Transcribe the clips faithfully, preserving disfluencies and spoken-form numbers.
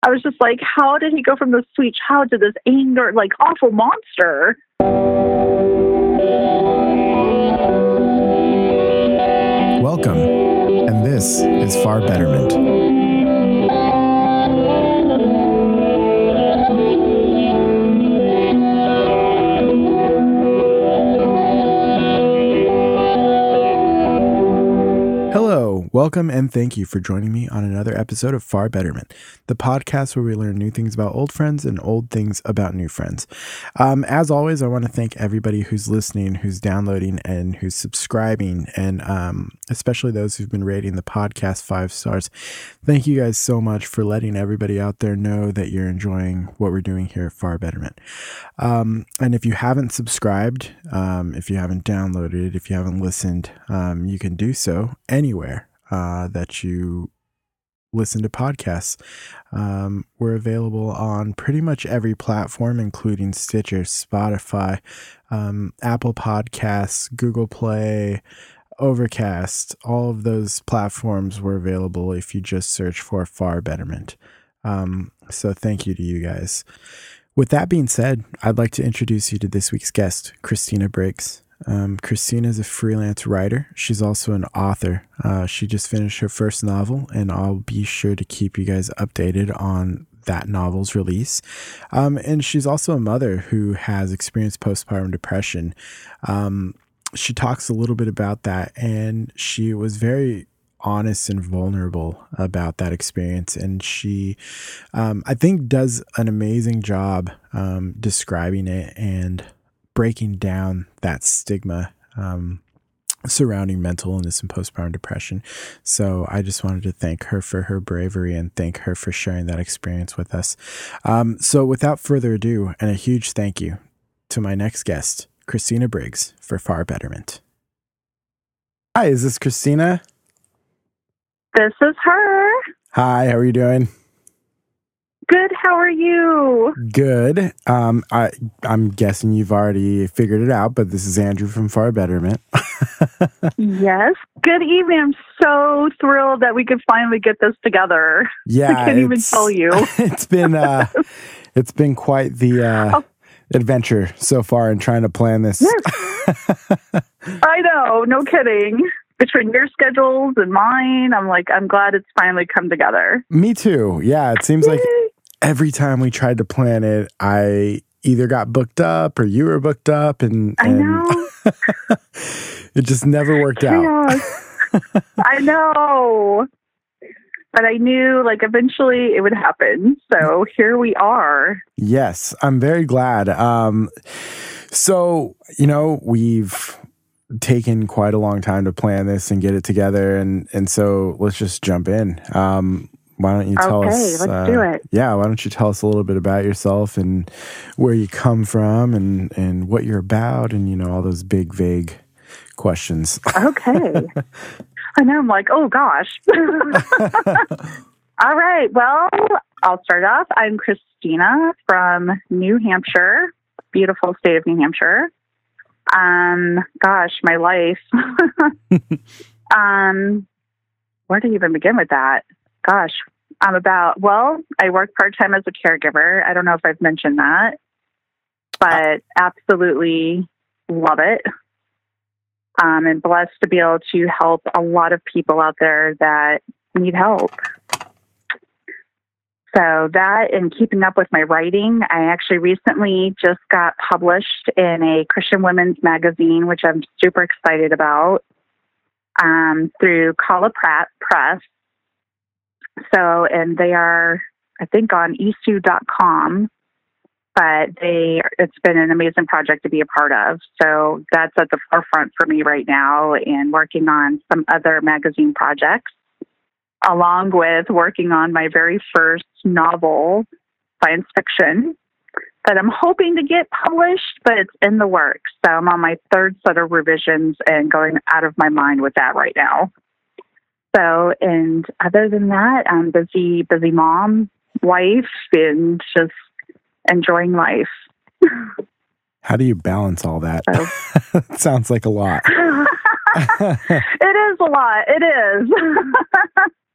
I was just like, how did he go from this sweet child to this anger, like, awful monster? Welcome, and this is Far Betterment. Hello, welcome, and thank you for joining me on another episode of Far Betterment, the podcast where we learn new things about old friends and old things about new friends. Um, as always, I want to thank everybody who's listening, who's downloading, and who's subscribing, and um, especially those who've been rating the podcast five stars. Thank you guys so much for letting everybody out there know that you're enjoying what we're doing here at Far Betterment. Um, and if you haven't subscribed, um, if you haven't downloaded, if you haven't listened, um, you can do so anywhere uh, that you listen to podcasts. Um, we're available on pretty much every platform, including Stitcher, Spotify, um, Apple Podcasts, Google Play, Overcast. All of those platforms were available if you just search for Far Betterment. Um, so thank you to you guys. With that being said, I'd like to introduce you to this week's guest, Christina Briggs. Um, Christina is a freelance writer. She's also an author. Uh, she just finished her first novel, and I'll be sure to keep you guys updated on that novel's release. Um, and she's also a mother who has experienced postpartum depression. Um, she talks a little bit about that, and she was very honest and vulnerable about that experience. And she, um, I think, does an amazing job um, describing it and breaking down that stigma um, surrounding mental illness and postpartum depression. So I just wanted to thank her for her bravery and thank her for sharing that experience with us. Um, so without further ado, and a huge thank you to my next guest, Christina Briggs, for Far Betterment. Hi, is this Christina? This is her. Hi, how are you doing? Good. How are you? Good. Um, I, I'm guessing you've already figured it out, but this is Andrew from Far Betterment. Yes. Good evening. I'm so thrilled that we could finally get this together. Yeah, I can't even tell you. It's been uh, it's been quite the uh, oh. adventure so far in trying to plan this. Yes. I know. No kidding. Between your schedules and mine, I'm like, I'm glad it's finally come together. Me too. Yeah, it seems like every time we tried to plan it, I either got booked up or you were booked up, and, and I know. It just never worked out. I know. But I knew, like, eventually it would happen. So here we are. Yes, I'm very glad. Um, so, you know, we've taken quite a long time to plan this and get it together, and and so let's just jump in. Um, why don't you tell okay, us? Okay, let's uh, do it. Yeah, why don't you tell us a little bit about yourself and where you come from and and what you're about, and you know all those big vague questions. Okay. I know. I'm like, oh gosh. All right. Well, I'll start off. I'm Christina from New Hampshire, beautiful state of New Hampshire. Um, gosh, my life. um, where do you even begin with that? Gosh, I'm about, well, I work part-time as a caregiver. I don't know if I've mentioned that, but absolutely love it. Um, and blessed to be able to help a lot of people out there that need help. So that and keeping up with my writing, I actually recently just got published in a Christian women's magazine, which I'm super excited about, um, through Kala Pratt Press. So, and they are, I think, on e s u dot com, but they, it's been an amazing project to be a part of. So that's at the forefront for me right now, and working on some other magazine projects, along with working on my very first novel, science fiction, that I'm hoping to get published, but it's in the works. So I'm on my third set of revisions and going out of my mind with that right now. So, and other than that, I'm busy, busy mom, wife, and just enjoying life. How do you balance all that? So. It sounds like a lot. It is a lot. It is.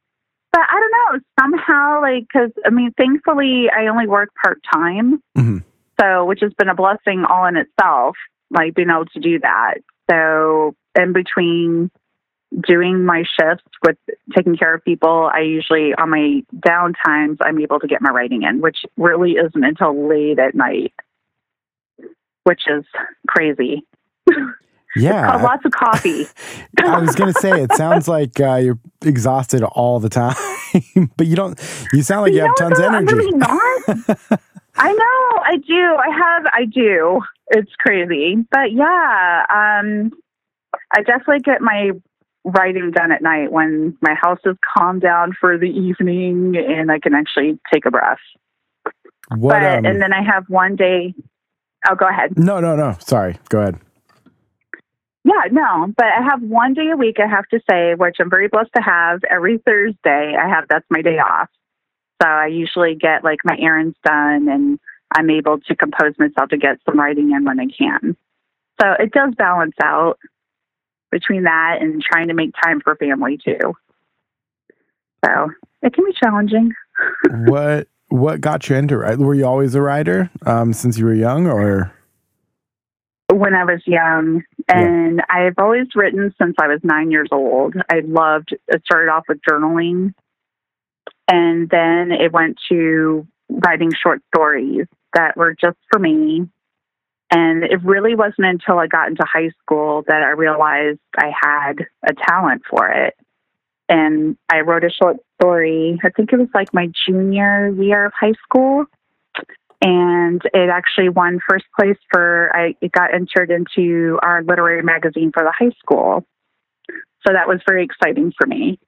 But I don't know, somehow, like, because, I mean, thankfully, I only work part-time, Mm-hmm. so, which has been a blessing all in itself, like, being able to do that. So, in between doing my shifts with taking care of people, I usually, on my down times, I'm able to get my writing in, which really isn't until late at night, which is crazy. Yeah. Lots of coffee. I was going to say, it sounds like uh, you're exhausted all the time, but you don't, you sound like you, you have tons of energy. I'm really not. I know, I do. I have, I do. It's crazy. But yeah, um, I definitely get my writing done at night when my house is calmed down for the evening and I can actually take a breath. What, but, um, and then I have one day, oh, go ahead. No, no, no. Sorry. Go ahead. Yeah, no, but I have one day a week, I have to say, which I'm very blessed to have. Every Thursday, I have, that's my day off. So I usually get like my errands done and I'm able to compose myself to get some writing in when I can. So it does balance out between that and trying to make time for family too. So it can be challenging. What, what got you into writing? Were you always a writer um, since you were young, or? When I was young, and yeah. I've always written since I was nine years old. I loved, it started off with journaling, and then it went to writing short stories that were just for me. And it really wasn't until I got into high school that I realized I had a talent for it. And I wrote a short story, I think it was like my junior year of high school. And it actually won first place for, I, it got entered into our literary magazine for the high school. So that was very exciting for me.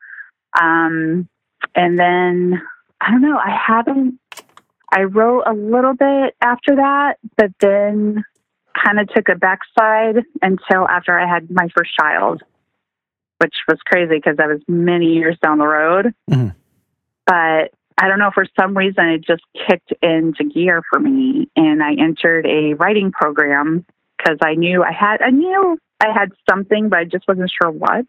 Um, and then, I don't know, I haven't, I wrote a little bit after that, but then kind of took a backside until after I had my first child, which was crazy because that was many years down the road. Mm-hmm. But I don't know, for some reason, it just kicked into gear for me. And I entered a writing program because I knew I had, I knew I had something, but I just wasn't sure what.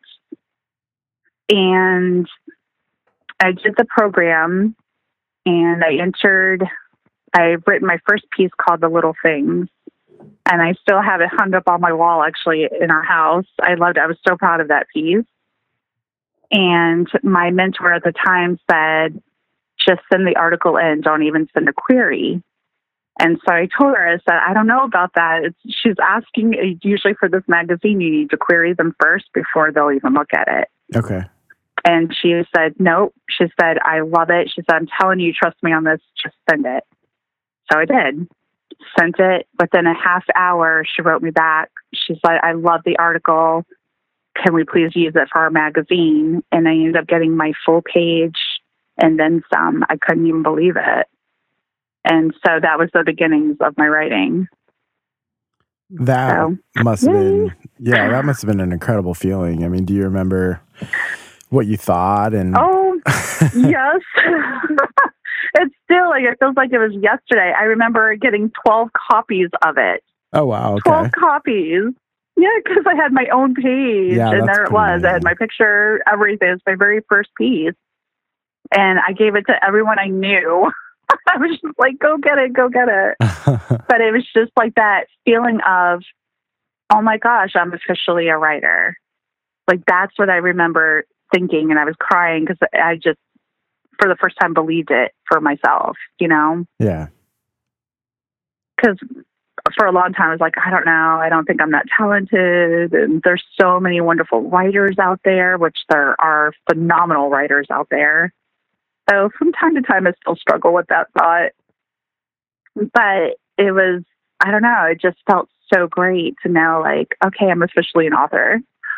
And I did the program and I entered, I've written my first piece called The Little Things. And I still have it hung up on my wall, actually, in our house. I loved it. I was so proud of that piece. And my mentor at the time said, just send the article in, don't even send a query. And so I told her, I said, I don't know about that. It's, she's asking, usually for this magazine, you need to query them first before they'll even look at it. Okay. And she said, nope. She said, I love it. She said, I'm telling you, trust me on this, just send it. So I did. Sent it. Within a half hour, she wrote me back. She's like, I love the article. Can we please use it for our magazine? And I ended up getting my full page and then some. I couldn't even believe it. And so that was the beginnings of my writing. That so, must have yay. been, yeah, that must have been an incredible feeling. I mean, do you remember what you thought? And oh, yes. It's still like, it feels like it was yesterday. I remember getting twelve copies of it. Oh, wow. Okay. twelve copies. Yeah, because I had my own page, yeah, and there it was. Amazing. I had my picture, everything. It's my very first piece. And I gave it to everyone I knew. I was just like, go get it, go get it. But it was just like that feeling of, oh my gosh, I'm officially a writer. Like, that's what I remember thinking. And I was crying because I just, for the first time, believed it for myself, you know? Yeah. Because for a long time, I was like, I don't know. I don't think I'm that talented. And there's so many wonderful writers out there, which there are phenomenal writers out there. So from time to time, I still struggle with that thought. But it was, I don't know, it just felt so great to know, like, okay, I'm officially an author.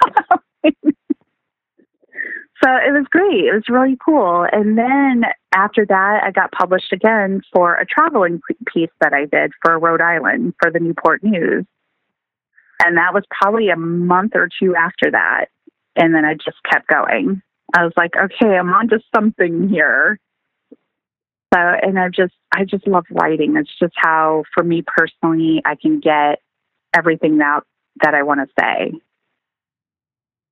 So it was great. It was really cool. And then after that, I got published again for a traveling piece that I did for Rhode Island for the Newport News. And that was probably a month or two after that. And then I just kept going. I was like, okay, I'm onto something here. So, and I just, I just love writing. It's just how, for me personally, I can get everything out that I want to say.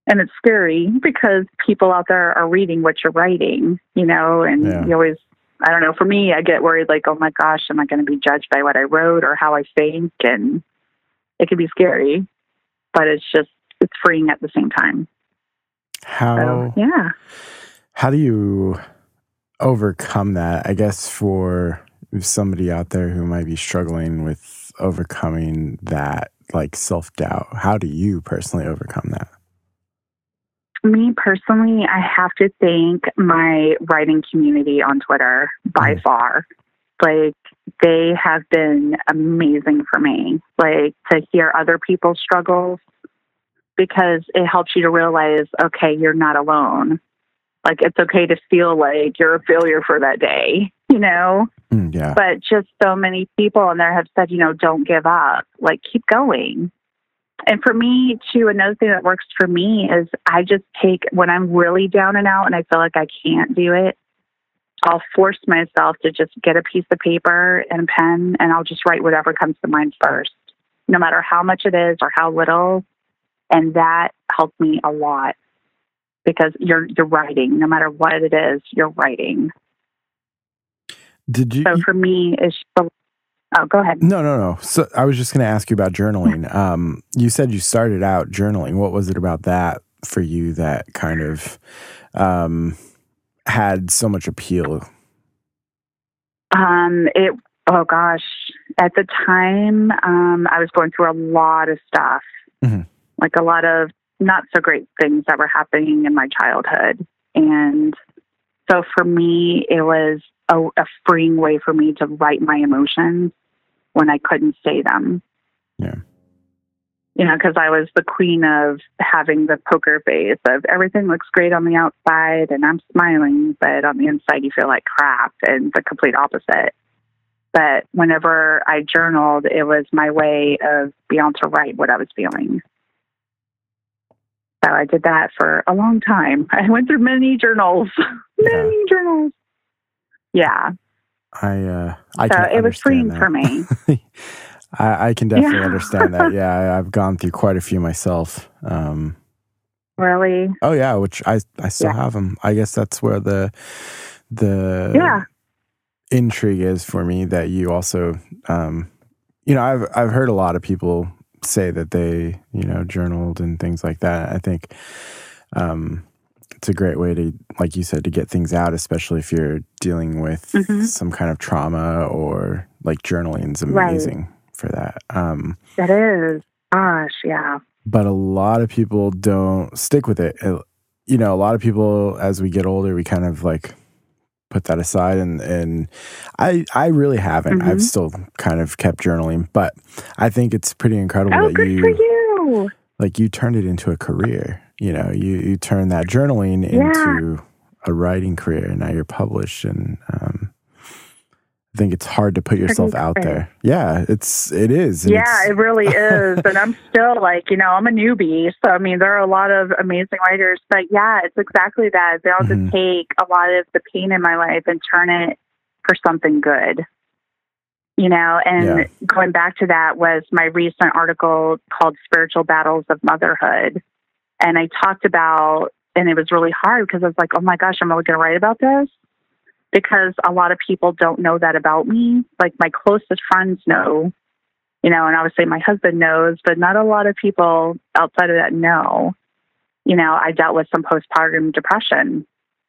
And it's scary because people out there are reading what you're writing, you know, and Yeah. you always, I don't know, for me, I get worried like, oh my gosh, am I going to be judged by what I wrote or how I think? And it can be scary, but it's just, it's freeing at the same time. How, so, yeah. How do you overcome that? I guess for somebody out there who might be struggling with overcoming that, like self-doubt, how do you personally overcome that? Me personally, I have to thank my writing community on Twitter by mm. far. Like, they have been amazing for me. Like, to hear other people's struggles, because it helps you to realize, okay, you're not alone. Like, it's okay to feel like you're a failure for that day, you know? Mm, yeah. But just so many people in there have said, you know, don't give up. Like, keep going. And for me, too, another thing that works for me is I just take, when I'm really down and out and I feel like I can't do it, I'll force myself to just get a piece of paper and a pen, and I'll just write whatever comes to mind first, no matter how much it is or how little. And that helps me a lot because you're you're writing, no matter what it is, you're writing. Did you? So for me, it's the Oh, go ahead. No, no, no. So I was just going to ask you about journaling. Um, you said you started out journaling. What was it about that for you that kind of um, had so much appeal? Um, it. Oh gosh, at the time, um, I was going through a lot of stuff, mm-hmm. like a lot of not so great things that were happening in my childhood, and so for me, it was a, a freeing way for me to write my emotions when I couldn't say them. Yeah. You know, because I was the queen of having the poker face of everything looks great on the outside and I'm smiling, but on the inside you feel like crap, and the complete opposite. But whenever I journaled, it was my way of being able to write what I was feeling. So I did that for a long time. I went through many journals, many yeah. journals. Yeah. I uh, I so can it was freeing that. for me. I, I can definitely yeah. understand that. Yeah, I, I've gone through quite a few myself. Um, really? Oh yeah, which I I still yeah. have them. I guess that's where the the yeah. intrigue is for me. That you also, um, you know, I've I've heard a lot of people say that they you know journaled and things like that. I think. Um, It's a great way to, like you said, to get things out, especially if you're dealing with mm-hmm. some kind of trauma, or like journaling is amazing right. for that. Um, that is. Gosh, yeah. But a lot of people don't stick with it. it. You know, a lot of people, as we get older, we kind of like put that aside. And, and I I really haven't. Mm-hmm. I've still kind of kept journaling. But I think it's pretty incredible oh, that good you, for you. like you turned it into a career. You know, you, you turn that journaling yeah. into a writing career, and now you're published. And um, I think it's hard to put yourself Pretty out great. there. Yeah, it's it is. Yeah, it's, it really is. And I'm still like, you know, I'm a newbie. So, I mean, there are a lot of amazing writers. But yeah, it's exactly that. They'll mm-hmm. just take a lot of the pain in my life and turn it for something good. You know, and yeah. going back to that was my recent article called Spiritual Battles of Motherhood. And I talked about, and it was really hard because I was like, oh my gosh, I'm really going to write about this, because a lot of people don't know that about me. Like my closest friends know, you know, and obviously my husband knows, but not a lot of people outside of that know. You know, I dealt with some postpartum depression,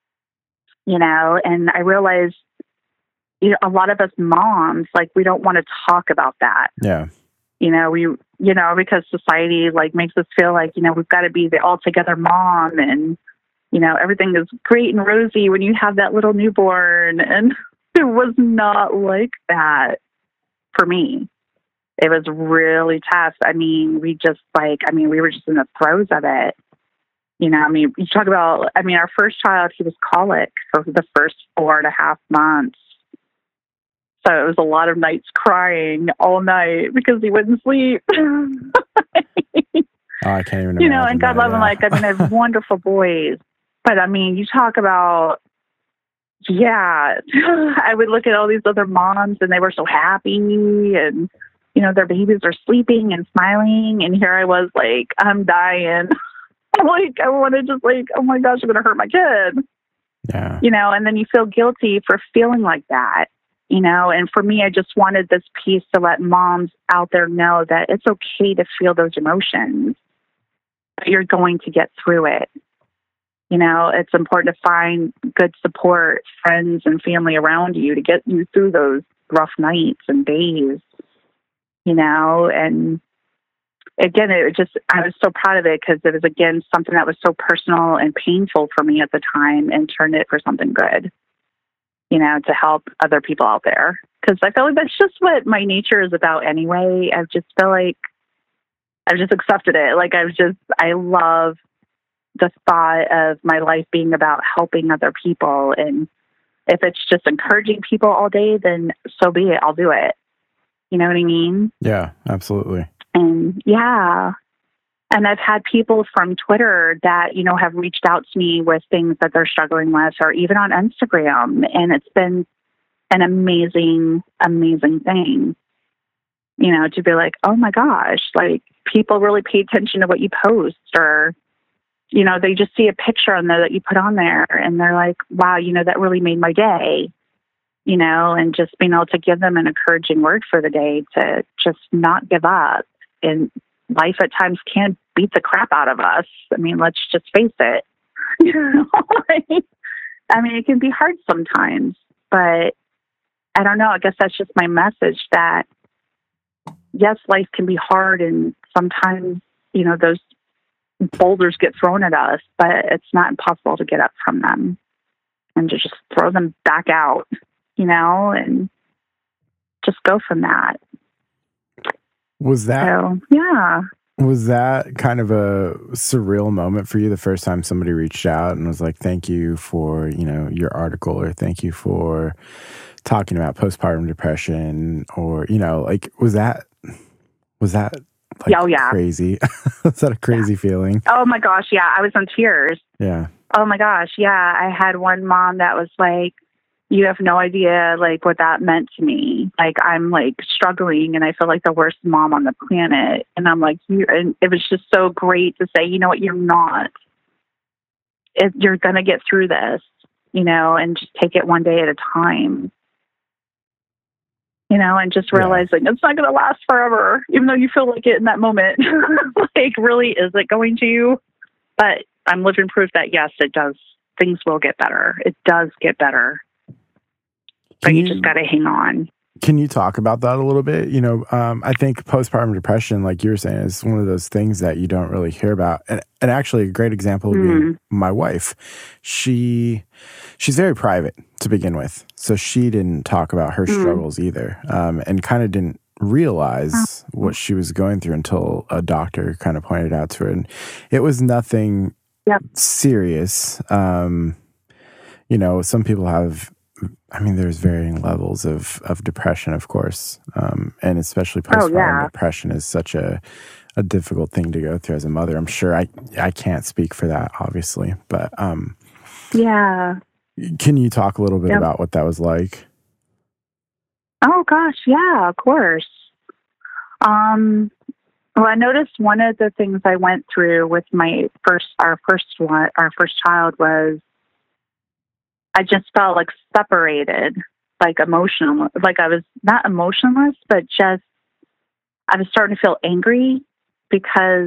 you know, and I realized, you know, a lot of us moms, like we don't want to talk about that. Yeah. You know, we, you know, because society like makes us feel like, you know, we've got to be the all together mom, and, you know, everything is great and rosy when you have that little newborn. And it was not like that for me. It was really tough. I mean, we just like, I mean, we were just in the throes of it. You know, I mean, you talk about, I mean, our first child, he was colic for the first four and a half months. So it was a lot of nights crying all night because he wouldn't sleep. Oh, I can't even imagine. You know, and God that, love yeah. him. Like, I mean, I have wonderful boys. But I mean, you talk about, yeah, I would look at all these other moms and they were so happy, and, you know, their babies are sleeping and smiling. And here I was like, I'm dying. Like, I want to just like, oh my gosh, I'm going to hurt my kid. Yeah. You know, and then you feel guilty for feeling like that, you know. And for me, I just wanted this piece to let moms out there know that it's okay to feel those emotions, but you're going to get through it. You know, it's important to find good support, friends and family around you to get you through those rough nights and days, you know. And again, it was just, I was so proud of it because it was, again, something that was so personal and painful for me at the time, and turned it for something good, you know, to help other people out there. Because I feel like that's just what my nature is about anyway. I just feel like I've just accepted it. Like, I've just, I love the thought of my life being about helping other people. And if it's just encouraging people all day, then so be it. I'll do it. You know what I mean? Yeah, absolutely. And yeah. And I've had people from Twitter that, you know, have reached out to me with things that they're struggling with, or even on Instagram. And it's been an amazing, amazing thing, you know, to be like, oh my gosh, like, people really pay attention to what you post, or, you know, they just see a picture on there that you put on there and they're like, wow, you know, that really made my day, you know. And just being able to give them an encouraging word for the day to just not give up. And life at times can beat the crap out of us. I mean, let's just face it. You know, like, I mean, it can be hard sometimes, but I don't know. I guess that's just my message, that yes, life can be hard, and sometimes, you know, those boulders get thrown at us, but it's not impossible to get up from them and to just throw them back out, you know, and just go from that. Was that, so, yeah. Was that kind of a surreal moment for you the first time somebody reached out and was like, thank you for, you know, your article, or thank you for talking about postpartum depression, or, you know, like, was that, was that like oh, yeah. crazy? Was that a crazy yeah. feeling? Oh my gosh. Yeah. I was in tears. Yeah. Oh my gosh. Yeah. I had one mom that was like, you have no idea like what that meant to me. Like, I'm like struggling and I feel like the worst mom on the planet. And I'm like, you, and it was just so great to say, you know what, you're not, it, you're going to get through this, you know, and just take it one day at a time, you know, and just realizing yeah. it's not going to last forever, even though you feel like it in that moment. Like, really, is it going to? But I'm living proof that yes, it does. Things will get better. It does get better. But you, you just got to hang on. Can you talk about that a little bit? You know, um, I think postpartum depression, like you were saying, is one of those things that you don't really hear about. And, and actually, a great example would mm. be my wife. She she's very private to begin with, so she didn't talk about her mm. struggles either, um, and kind of didn't realize oh. what she was going through until a doctor kind of pointed out to her, and it was nothing yep. serious. Um, you know, some people have. I mean, there's varying levels of, of depression, of course, um, and especially postpartum oh, yeah. depression is such a, a difficult thing to go through as a mother. I'm sure I I can't speak for that, obviously, but um, yeah. Can you talk a little bit yep. about what that was like? Oh gosh, yeah, of course. Um, well, I noticed one of the things I went through with my first, our first one, our first child was. I just felt like separated, like emotional, like I was not emotionless, but just, I was starting to feel angry because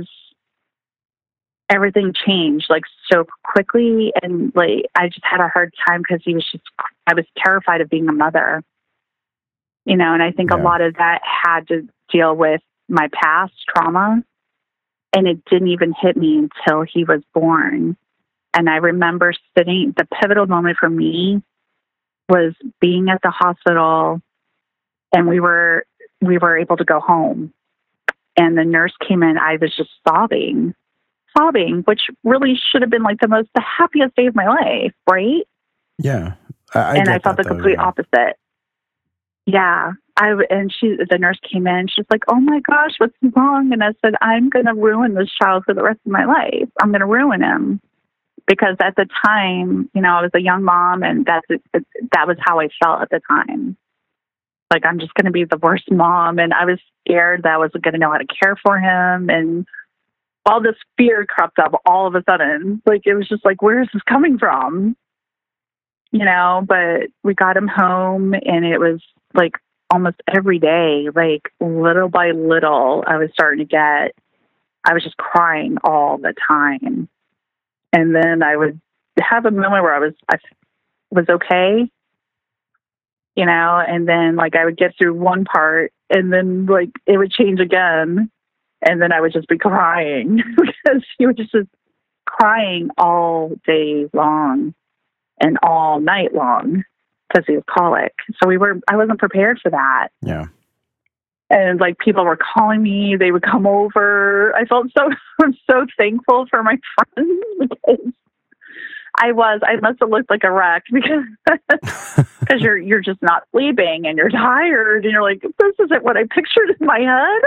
everything changed like so quickly. And like, I just had a hard time because he was just, I was terrified of being a mother, you know, and I think yeah. a lot of that had to deal with my past trauma, and it didn't even hit me until he was born. And I remember sitting, the pivotal moment for me was being at the hospital, and we were, we were able to go home, and the nurse came in. I was just sobbing, sobbing, which really should have been like the most, the happiest day of my life. Right. Yeah. I, I and I felt that, the though, complete yeah. opposite. Yeah. I, and she, the nurse came in, she's like, oh my gosh, what's wrong? And I said, I'm going to ruin this child for the rest of my life. I'm going to ruin him. Because at the time, you know, I was a young mom, and that's it, it, that was how I felt at the time. Like, I'm just going to be the worst mom, and I was scared that I wasn't going to know how to care for him, and all this fear crept up all of a sudden. Like, it was just like, where is this coming from? You know, but we got him home, and it was like almost every day, like little by little, I was starting to get, I was just crying all the time. And then I would have a moment where I was, I was okay, you know, and then like I would get through one part, and then like it would change again. And then I would just be crying because he was just crying all day long and all night long because he was colic. So we were, I wasn't prepared for that. Yeah. And like people were calling me, they would come over. I felt so, I'm so thankful for my friends because I was, I must have looked like a wreck because, because you're, you're just not sleeping and you're tired and you're like, this isn't what I pictured in my head.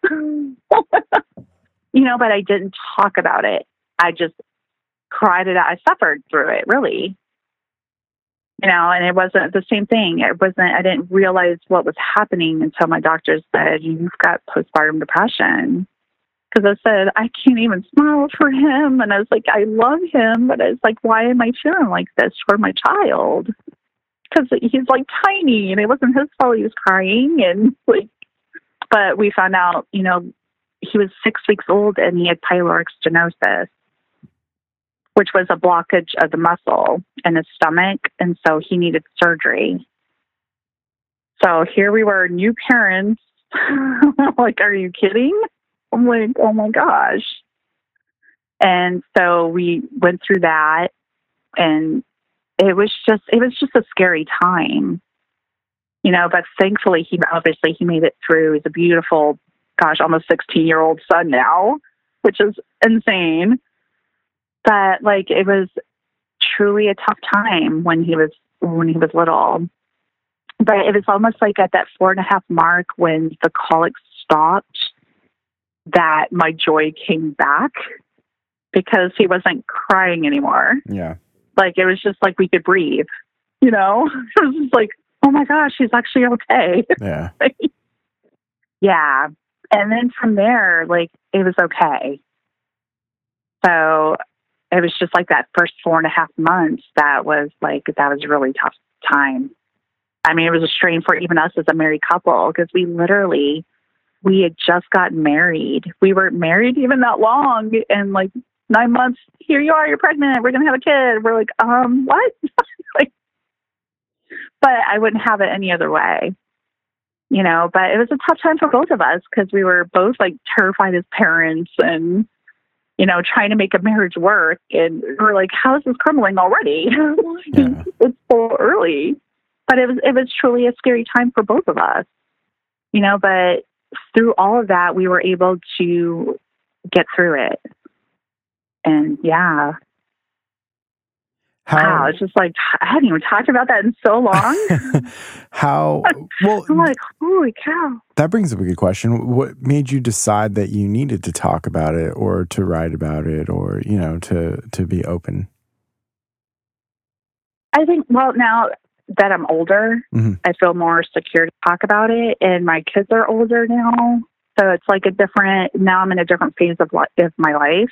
You know, but I didn't talk about it. I just cried it out. I suffered through it, really. You know, and it wasn't the same thing. It wasn't, I didn't realize what was happening until my doctor said, you've got postpartum depression. Because I said, I can't even smile for him. And I was like, I love him. But I was like, why am I feeling like this for my child? Because he's like tiny and it wasn't his fault he was crying. And like, but we found out, you know, he was six weeks old and he had pyloric stenosis, which was a blockage of the muscle in his stomach. And so he needed surgery. So here we were, new parents. Like, are you kidding? I'm like, oh my gosh. And so we went through that, and it was just, it was just a scary time, you know, but thankfully he, obviously he made it through. He's a beautiful, gosh, almost sixteen year old son now, which is insane. But like, it was truly a tough time when he was, when he was little, but it was almost like at that four and a half mark when the colic stopped, that my joy came back because he wasn't crying anymore. Yeah. Like, it was just like we could breathe, you know? It was just like, oh my gosh, he's actually okay. Yeah. Yeah. And then from there, like, it was okay. So it was just like that first four and a half months that was like, that was a really tough time. I mean, it was a strain for even us as a married couple because we literally, we had just gotten married. We weren't married even that long. And like nine months, here you are, you're pregnant. We're going to have a kid. We're like, um, what? Like, but I wouldn't have it any other way, you know, but it was a tough time for both of us because we were both like terrified as parents and, you know, trying to make a marriage work. And we're like, how is this crumbling already? Yeah. It's so early. But it was, it was truly a scary time for both of us, you know, but through all of that, we were able to get through it. And yeah. How, wow. It's just like, I hadn't even talked about that in so long. How, well, I'm like, holy cow. That brings up a good question. What made you decide that you needed to talk about it or to write about it or, you know, to, to be open? I think, well, now that I'm older, mm-hmm. I feel more secure to talk about it. And my kids are older now. So it's like a different, now I'm in a different phase of, li- of my life.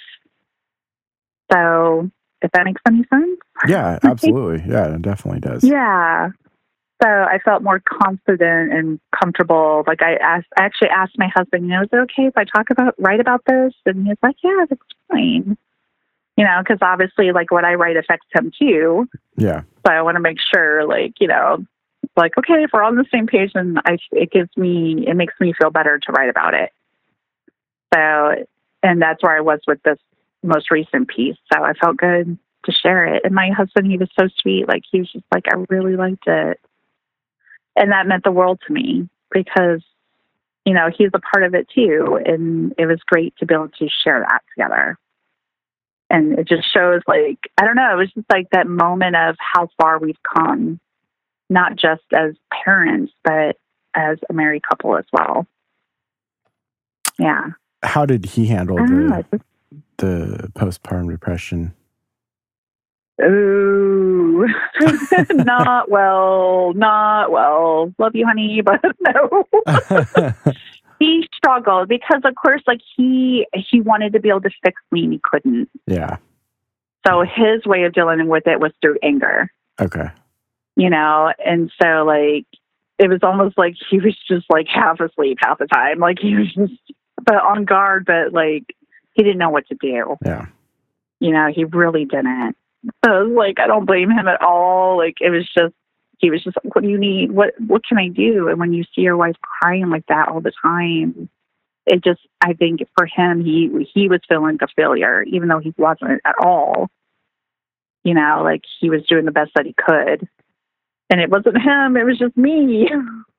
So if that makes any sense. Yeah, absolutely. Yeah, it definitely does. Yeah. So I felt more confident and comfortable. Like I asked, I actually asked my husband, you know, is it okay if I talk about, write about this? And he was like, yeah, that's fine. You know, because obviously, like, what I write affects him too. Yeah. So I want to make sure, like, you know, like, okay, if we're on the same page, then I, it gives me, it makes me feel better to write about it. So, and that's where I was with this most recent piece. So I felt good to share it. And my husband, he was so sweet. Like, he was just like, I really liked it. And that meant the world to me because, you know, he's a part of it too. And it was great to be able to share that together. And it just shows, like, I don't know, it was just like that moment of how far we've come, not just as parents, but as a married couple as well. Yeah. How did he handle the, know, just, the postpartum depression? Ooh, not well, not well. Love you, honey, but no. he struggled because, of course, like he he wanted to be able to fix me and he couldn't. Yeah. So his way of dealing with it was through anger. Okay. You know, and so like it was almost like he was just like half asleep half the time. Like he was just but on guard, but like he didn't know what to do. Yeah. You know, he really didn't. So it was like I don't blame him at all. Like it was just he was just like, what do you need? What what can I do? And when you see your wife crying like that all the time, it just I think for him he he was feeling a failure, even though he wasn't at all. You know, like he was doing the best that he could. And it wasn't him, it was just me.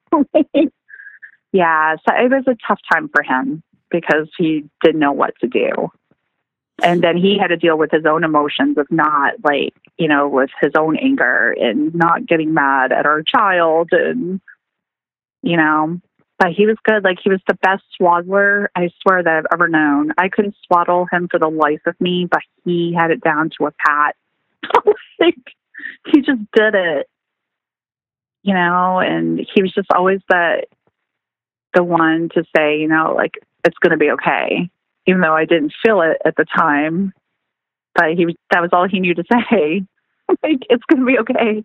Yeah, so it was a tough time for him because he didn't know what to do. And then he had to deal with his own emotions of not like, you know, with his own anger and not getting mad at our child. And, you know, but he was good. Like he was the best swaddler, I swear, that I've ever known. I couldn't swaddle him for the life of me, but he had it down to a pat. Like, he just did it, you know, and he was just always the, the one to say, you know, like, it's going to be okay. Even though I didn't feel it at the time, but he was, that was all he knew to say. Like, it's going to be okay.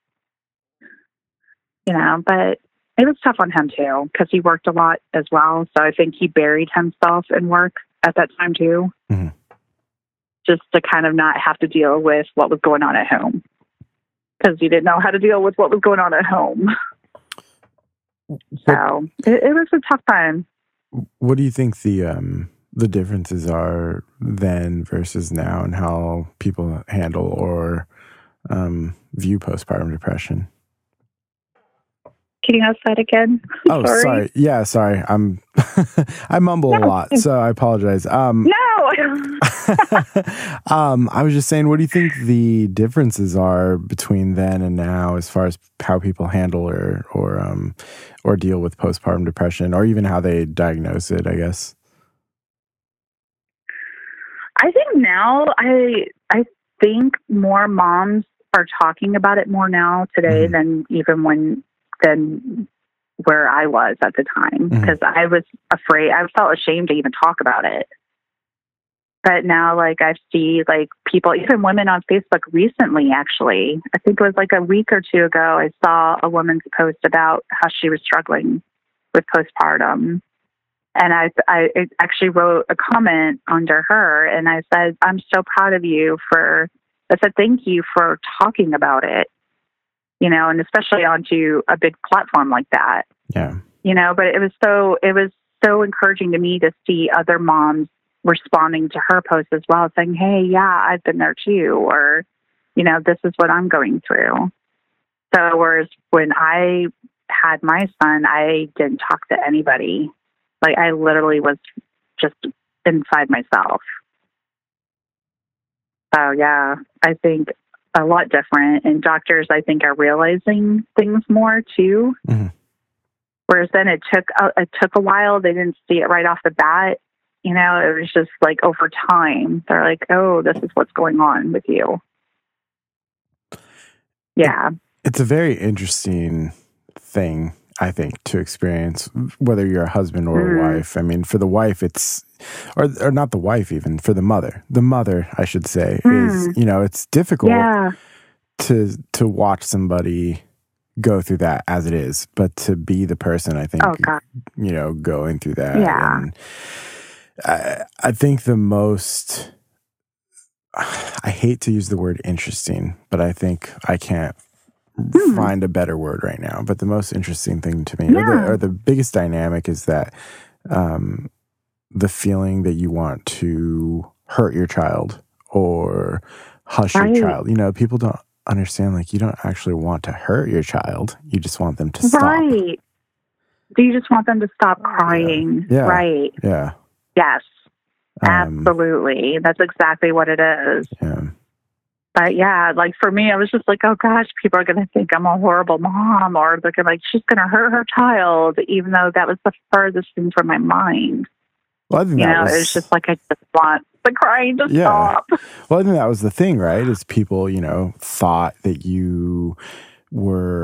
You know, but it was tough on him too, because he worked a lot as well. So I think he buried himself in work at that time too, mm-hmm. just to kind of not have to deal with what was going on at home, because he didn't know how to deal with what was going on at home. So it, it was a tough time. What do you think the um, the differences are then versus now, and how people handle or um, view postpartum depression? Can you ask that again? Oh, sorry. sorry. Yeah, sorry. I'm I mumble no. a lot, so I apologize. Um, no. um, I was just saying, what do you think the differences are between then and now, as far as how people handle or or um or deal with postpartum depression, or even how they diagnose it? I guess. I think now, I I think more moms are talking about it more now today mm-hmm. than even when. than where I was at the time, because mm-hmm. I was afraid. I felt ashamed to even talk about it. But now, like, I see, like, people, even women on Facebook recently, actually, I think it was like a week or two ago, I saw a woman's post about how she was struggling with postpartum. And I, I actually wrote a comment under her, and I said, I'm so proud of you for, I said, thank you for talking about it. You know, and especially onto a big platform like that. Yeah. You know, but it was so, it was so encouraging to me to see other moms responding to her post as well, saying, hey, yeah, I've been there too. Or, you know, this is what I'm going through. So whereas when I had my son, I didn't talk to anybody. Like I literally was just inside myself. So yeah, I think a lot different, and doctors, I think, are realizing things more too. Mm-hmm. Whereas then it took a, it took a while. They didn't see it right off the bat. You know, it was just like over time. They're like, "Oh, this is what's going on with you." Yeah, it, it's a very interesting thing, I think, to experience, whether you're a husband or mm. a wife. I mean, for the wife, it's, or or not the wife even, for the mother. The mother, I should say, mm. is, you know, it's difficult yeah. to to watch somebody go through that as it is, but to be the person, I think, oh, God. you know, going through that. Yeah. And I, I think the most, I hate to use the word interesting, but I think I can't Hmm. find a better word right now. But the most interesting thing to me, yeah. or, the, or the biggest dynamic, is that um, the feeling that you want to hurt your child or hush right. your child. You know, people don't understand, like, you don't actually want to hurt your child. You just want them to stop. Right. Do you just want them to stop crying? Yeah. Right. Yeah. Yes. Um, Absolutely. That's exactly what it is. Yeah. But yeah, like for me, I was just like, oh gosh, people are going to think I'm a horrible mom, or they're going to like, she's going to hurt her child, even though that was the furthest thing from my mind. Well, I think you that know, was, it was just like, I just want the crying to yeah. stop. Well, I think that was the thing, right? Is people, you know, thought that you were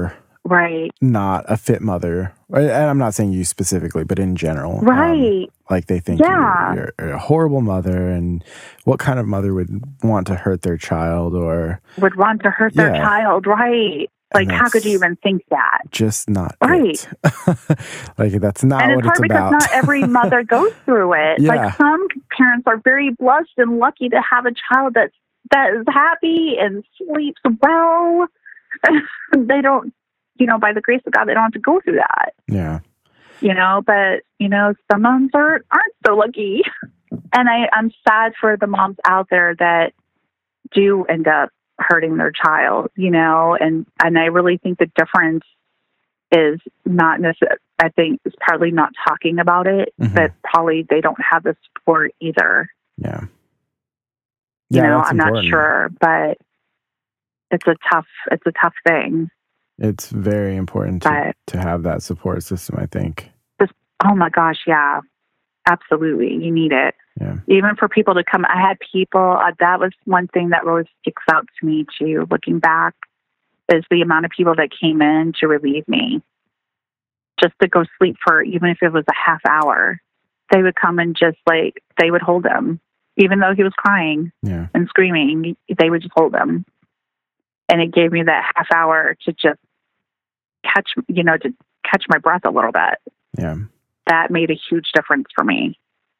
right. not a fit mother. And I'm not saying you specifically, but in general. Right. Um, like they think Yeah. you're, you're a horrible mother, and what kind of mother would want to hurt their child or would want to hurt their Yeah. child, right? Like, how could you even think that? Just not Right. it. Like, that's not And what it's hard it's because about. not every mother goes through it. Yeah. Like, some parents are very blessed and lucky to have a child that's that is happy and sleeps well. They don't, you know, by the grace of God, they don't have to go through that. Yeah. You know, but, you know, some moms are, aren't so lucky. And I, I'm sad for the moms out there that do end up hurting their child, you know, and, and I really think the difference is not necessarily, I think it's partly not talking about it, Mhm. but probably they don't have the support either. Yeah. You Yeah, know, that's I'm important. not sure, but it's a tough, it's a tough thing. It's very important to, But- to have that support system, I think. Oh my gosh. Yeah, absolutely. You need it. Yeah. Even for people to come. I had people, uh, that was one thing that really sticks out to me too, looking back, is the amount of people that came in to relieve me, just to go sleep for, even if it was a half hour. They would come and just like, they would hold him, even though he was crying Yeah. and screaming, they would just hold him. And it gave me that half hour to just catch, you know, to catch my breath a little bit. Yeah. That made a huge difference for me.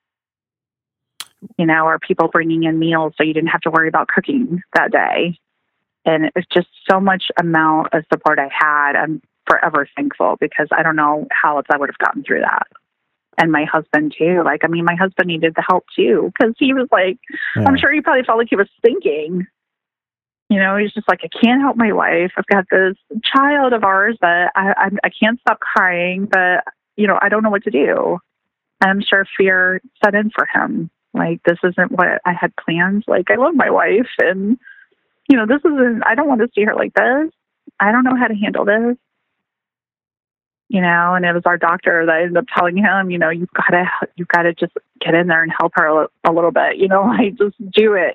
You know, or people bringing in meals so you didn't have to worry about cooking that day. And it's just so much amount of support I had. I'm forever thankful, because I don't know how else I would have gotten through that. And my husband too. Like, I mean, my husband needed the help too, because he was like, Yeah. I'm sure he probably felt like he was thinking. You know, he's just like, I can't help my wife. I've got this child of ours that I, I, I can't stop crying, but, you know, I don't know what to do. And I'm sure fear set in for him. Like, this isn't what I had planned. Like, I love my wife, and, you know, this isn't, I don't want to see her like this. I don't know how to handle this. You know, and it was our doctor that I ended up telling him, you know, you've got to, you've got to just get in there and help her a, a little bit, you know, like, just do it.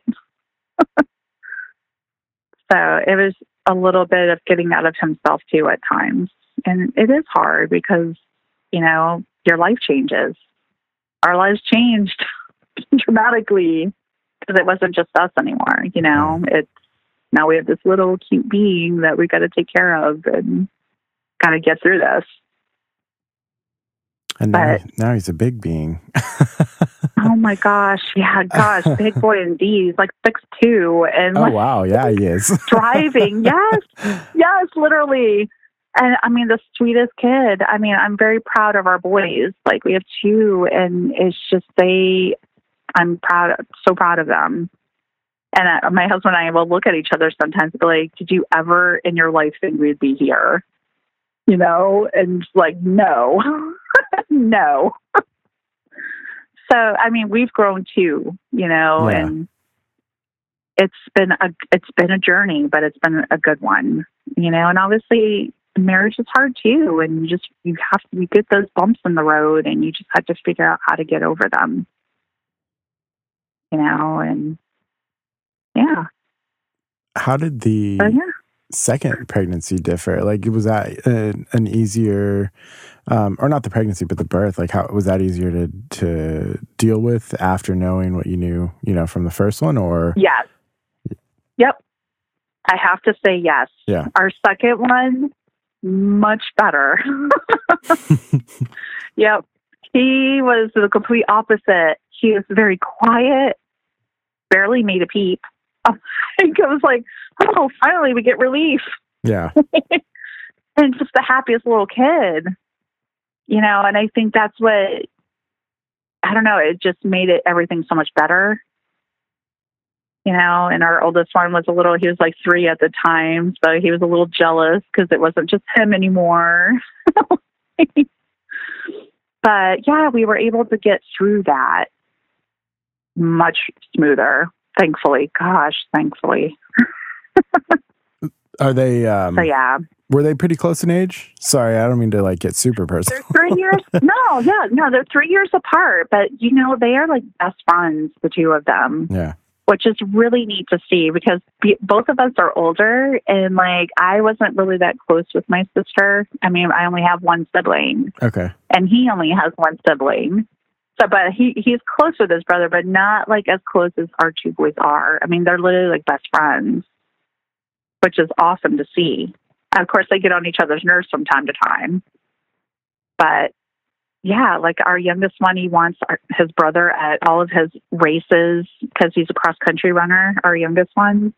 So it was a little bit of getting out of himself too at times. And it is hard because, you know, your life changes. Our lives changed dramatically because it wasn't just us anymore. You know, it's now we have this little cute being that we got to take care of and got to get through this. And now, But- now he's a big being. Oh my gosh. Yeah. Gosh. Big boy indeed. He's like six two and Oh, like, wow. Yeah, he is. driving. Yes. Yes, literally. And I mean, the sweetest kid. I mean, I'm very proud of our boys. Like, we have two, and it's just they, I'm proud, so proud of them. And uh, my husband and I will look at each other sometimes and be like, did you ever in your life think we'd be here? You know? And it's like, no, no. So, I mean, we've grown too, you know, Yeah. and it's been a, it's been a journey, but it's been a good one, you know, and obviously marriage is hard too. And you just, you have to, you get those bumps in the road, and you just have to figure out how to get over them, you know, and yeah. How did the So, yeah. second pregnancy differ? Like, was that a, an easier, um, or not the pregnancy, but the birth? Like, how was that easier to to deal with after knowing what you knew, you know, from the first one? Or Yes. Yep. I have to say yes. Yeah. Our second one, much better. Yep. He was the complete opposite. He was very quiet, barely made a peep. I think it was like, oh, finally we get relief. yeah, And just the happiest little kid, you know, and I think that's what, I don't know, it just made it everything so much better. You know, and our oldest one was a little, he was like three at the time. So he was a little jealous because it wasn't just him anymore. But yeah, we were able to get through that much smoother. Thankfully. Gosh, thankfully. are they? Um, So yeah. Were they pretty close in age? Sorry, I don't mean to like get super personal. They're three years. No, yeah, no, they're three years apart. But, you know, they are like best friends, the two of them. Yeah, which is really neat to see because be, both of us are older, and like I wasn't really that close with my sister. I mean, I only have one sibling. Okay. And he only has one sibling. So, but he, he's close with his brother, but not like as close as our two boys are. I mean, they're literally like best friends, which is awesome to see. And of course, they get on each other's nerves from time to time. But yeah, like our youngest one, he wants our, his brother at all of his races because he's a cross country runner, our youngest one.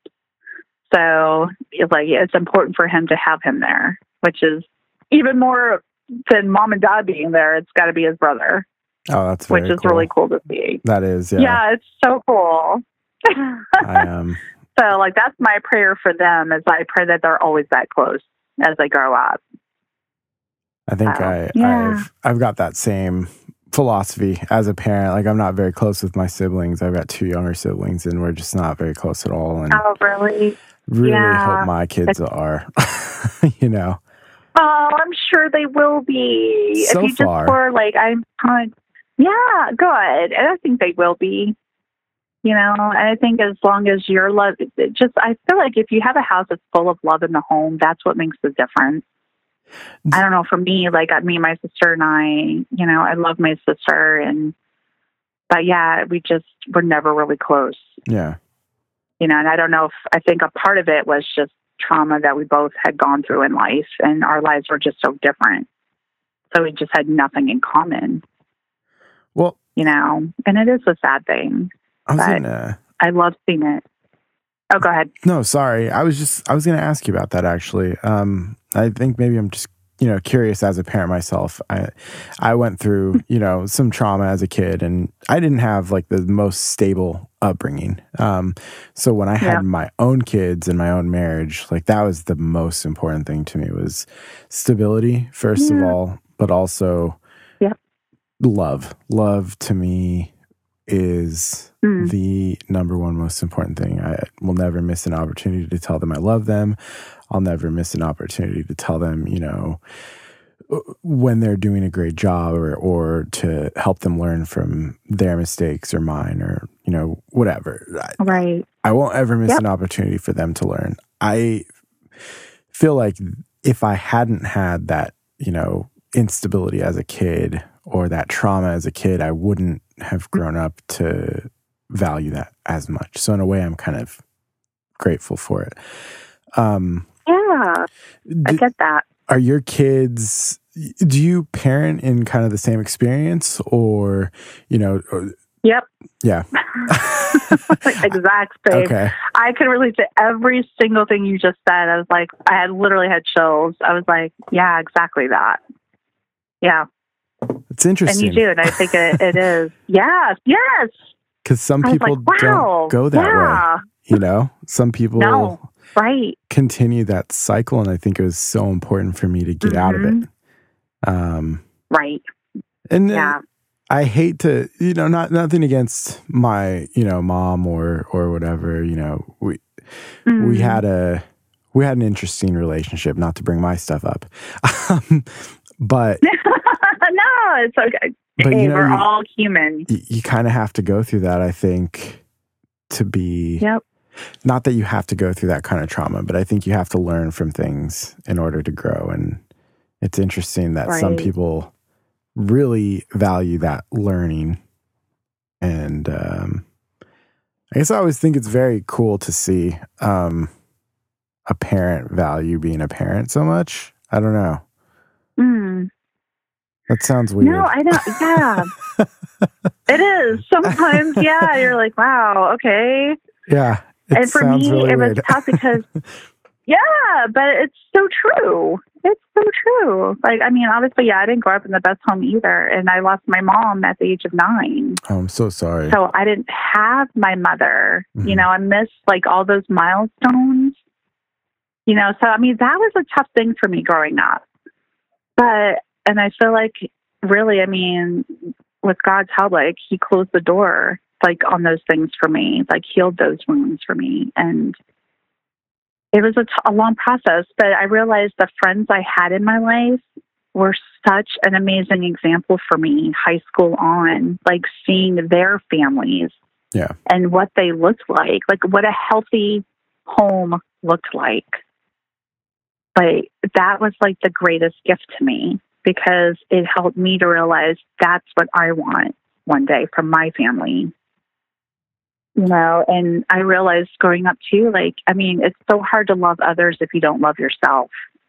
So it's like, it's important for him to have him there, which is even more than mom and dad being there. It's got to be his brother. Oh, that's very which is cool. really cool to see. That is, yeah. Yeah, it's so cool. I am. So, like, that's my prayer for them is I pray that they're always that close as they grow up. I think so, I, yeah. I've, I've got that same philosophy as a parent. Like, I'm not very close with my siblings. I've got two younger siblings, and we're just not very close at all. And oh, really? really yeah. hope my kids are, you know. Oh, I'm sure they will be. So if you far. just were, like, I'm kind of, yeah, good. And I think they will be. You know, and I think as long as you're love, it just, I feel like if you have a house that's full of love in the home, that's what makes the difference. I don't know, for me, like me, my sister and I, you know, I love my sister and, but yeah, we just were never really close. Yeah. You know, and I don't know if, I think a part of it was just trauma that we both had gone through in life and our lives were just so different. So we just had nothing in common. Well, you know, and it is a sad thing. I was but gonna, I love seeing it. Oh, go ahead. No, sorry. I was just, I was going to ask you about that actually. Um, I think maybe I'm just, you know, curious as a parent myself. I, I went through, you know, some trauma as a kid and I didn't have like the most stable upbringing. Um, so when I had yeah. my own kids and my own marriage, like that was the most important thing to me was stability, first yeah. of all, but also yeah. love. Love to me is mm. the number one most important thing. I will never miss an opportunity to tell them I love them. I'll never miss an opportunity to tell them, you know, when they're doing a great job or, or to help them learn from their mistakes or mine or, you know, whatever. Right. I, I won't ever miss yep. an opportunity for them to learn. I feel like if I hadn't had that, you know, instability as a kid or that trauma as a kid, I wouldn't have grown up to value that as much. So in a way, I'm kind of grateful for it. Um, yeah, I d- get that. Are your kids, do you parent in kind of the same experience or, you know? Or, yep. Yeah. Exact same. Okay. I can relate to every single thing you just said. I was like, I had literally had chills. I was like, yeah, exactly that. Yeah. It's interesting. And you do, and I think it, it is. Yes, yes. Because some people like, wow, don't go that yeah. way. You know, some people no, right. continue that cycle, and I think it was so important for me to get mm-hmm. out of it. Um, right. And yeah. I hate to, you know, not nothing against my, you know, mom or or whatever. You know, we mm. we had a we had an interesting relationship. Not to bring my stuff up, um, but. No, it's okay. But, hey, you know, we're you, all human. You, you kind of have to go through that, I think, to be... Yep. Not that you have to go through that kind of trauma, but I think you have to learn from things in order to grow. And it's interesting that right. some people really value that learning. And um, I guess I always think it's very cool to see um, a parent value being a parent so much. I don't know. Mm. That sounds weird. No, I don't. Yeah, it is. Sometimes, yeah, you're like, wow, okay. Yeah. And for me, really it weird. was tough because, yeah, but it's so true. It's so true. Like, I mean, obviously, yeah, I didn't grow up in the best home either. And I lost my mom at the age of nine. Oh, I'm so sorry. So I didn't have my mother. Mm-hmm. You know, I missed like all those milestones. You know, so I mean, that was a tough thing for me growing up. But, and I feel like really, I mean, with God's help, like he closed the door, like on those things for me, like healed those wounds for me. And it was a, t- a long process, but I realized the friends I had in my life were such an amazing example for me, high school on, like seeing their families Yeah. And what they looked like, like what a healthy home looked like. But that was like the greatest gift to me because it helped me to realize that's what I want one day from my family. You know, and I realized growing up too, like, I mean, it's so hard to love others if you don't love yourself.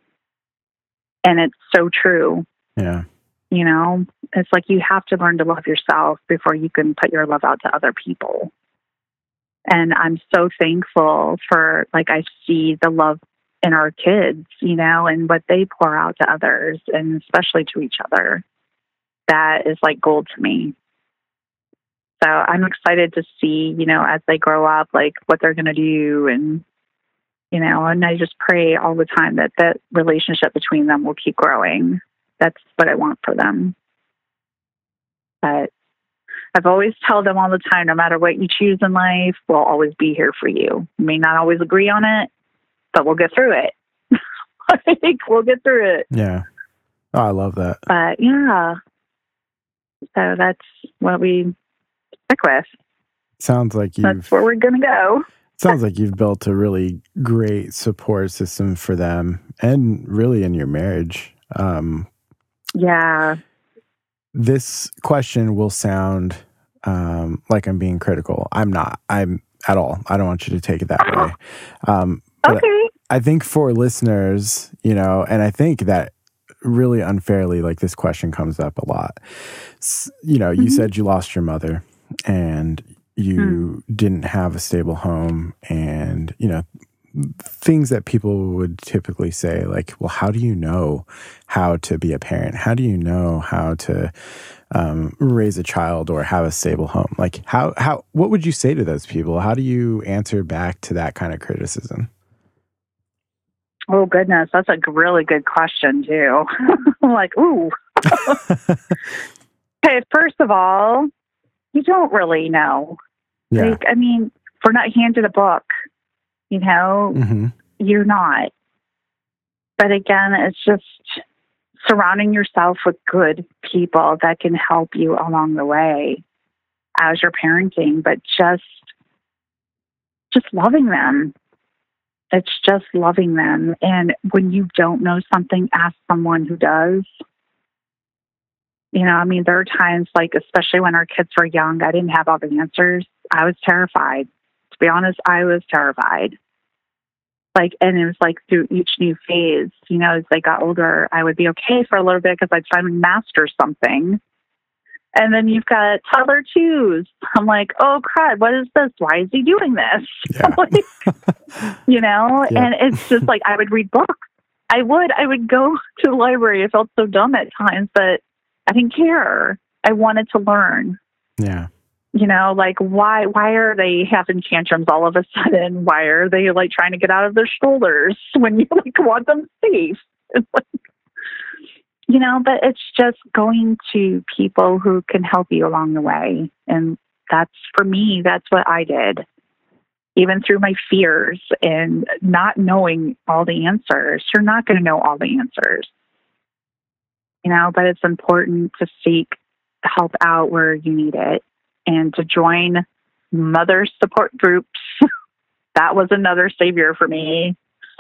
And it's so true. Yeah. You know, it's like you have to learn to love yourself before you can put your love out to other people. And I'm so thankful for, like, I see the love in our kids, you know, and what they pour out to others and especially to each other. That is like gold to me. So I'm excited to see, you know, as they grow up, like what they're going to do. And, you know, and I just pray all the time that that relationship between them will keep growing. That's what I want for them. But I've always told them all the time, no matter what you choose in life, we'll always be here for you. We may not always agree on it, but we'll get through it. I think we'll get through it. Yeah. Oh, I love that. But yeah. So that's what we stick with. Sounds like you've... That's where we're going to go. Sounds like you've built a really great support system for them and really in your marriage. Um, yeah. This question will sound um, like I'm being critical. I'm not. I'm at all. I don't want you to take it that way. Um, but okay. I think for listeners, you know, and I think that really unfairly, like this question comes up a lot. S- you know, you mm-hmm. said you lost your mother and you mm. didn't have a stable home and, you know, things that people would typically say, like, well, how do you know how to be a parent? How do you know how to um, raise a child or have a stable home? Like, how, how, what would you say to those people? How do you answer back to that kind of criticism? Oh, goodness. That's a really good question, too. I'm like, ooh. Okay, first of all, you don't really know. Yeah. Like, I mean, we're not handed a book. You know, mm-hmm. you're not. But again, it's just surrounding yourself with good people that can help you along the way as you're parenting, but just, just loving them. It's just loving them. And when you don't know something, ask someone who does. You know, I mean, there are times, like, especially when our kids were young, I didn't have all the answers. I was terrified. To be honest, I was terrified. Like, and it was like through each new phase, you know, as they got older, I would be okay for a little bit because I'd finally master something. And then you've got toddler twos. I'm like, oh, crud, what is this? Why is he doing this? Yeah. Like, you know, yeah. And it's just like I would read books. I would. I would go to the library. I felt so dumb at times, but I didn't care. I wanted to learn. Yeah. You know, like, why why are they having tantrums all of a sudden? Why are they, like, trying to get out of their strollers when you, like, want them safe? It's like, you know, but it's just going to people who can help you along the way. And that's, for me, that's what I did. Even through my fears and not knowing all the answers. You're not going to know all the answers. You know, but it's important to seek help out where you need it. And to join mother support groups, that was another savior for me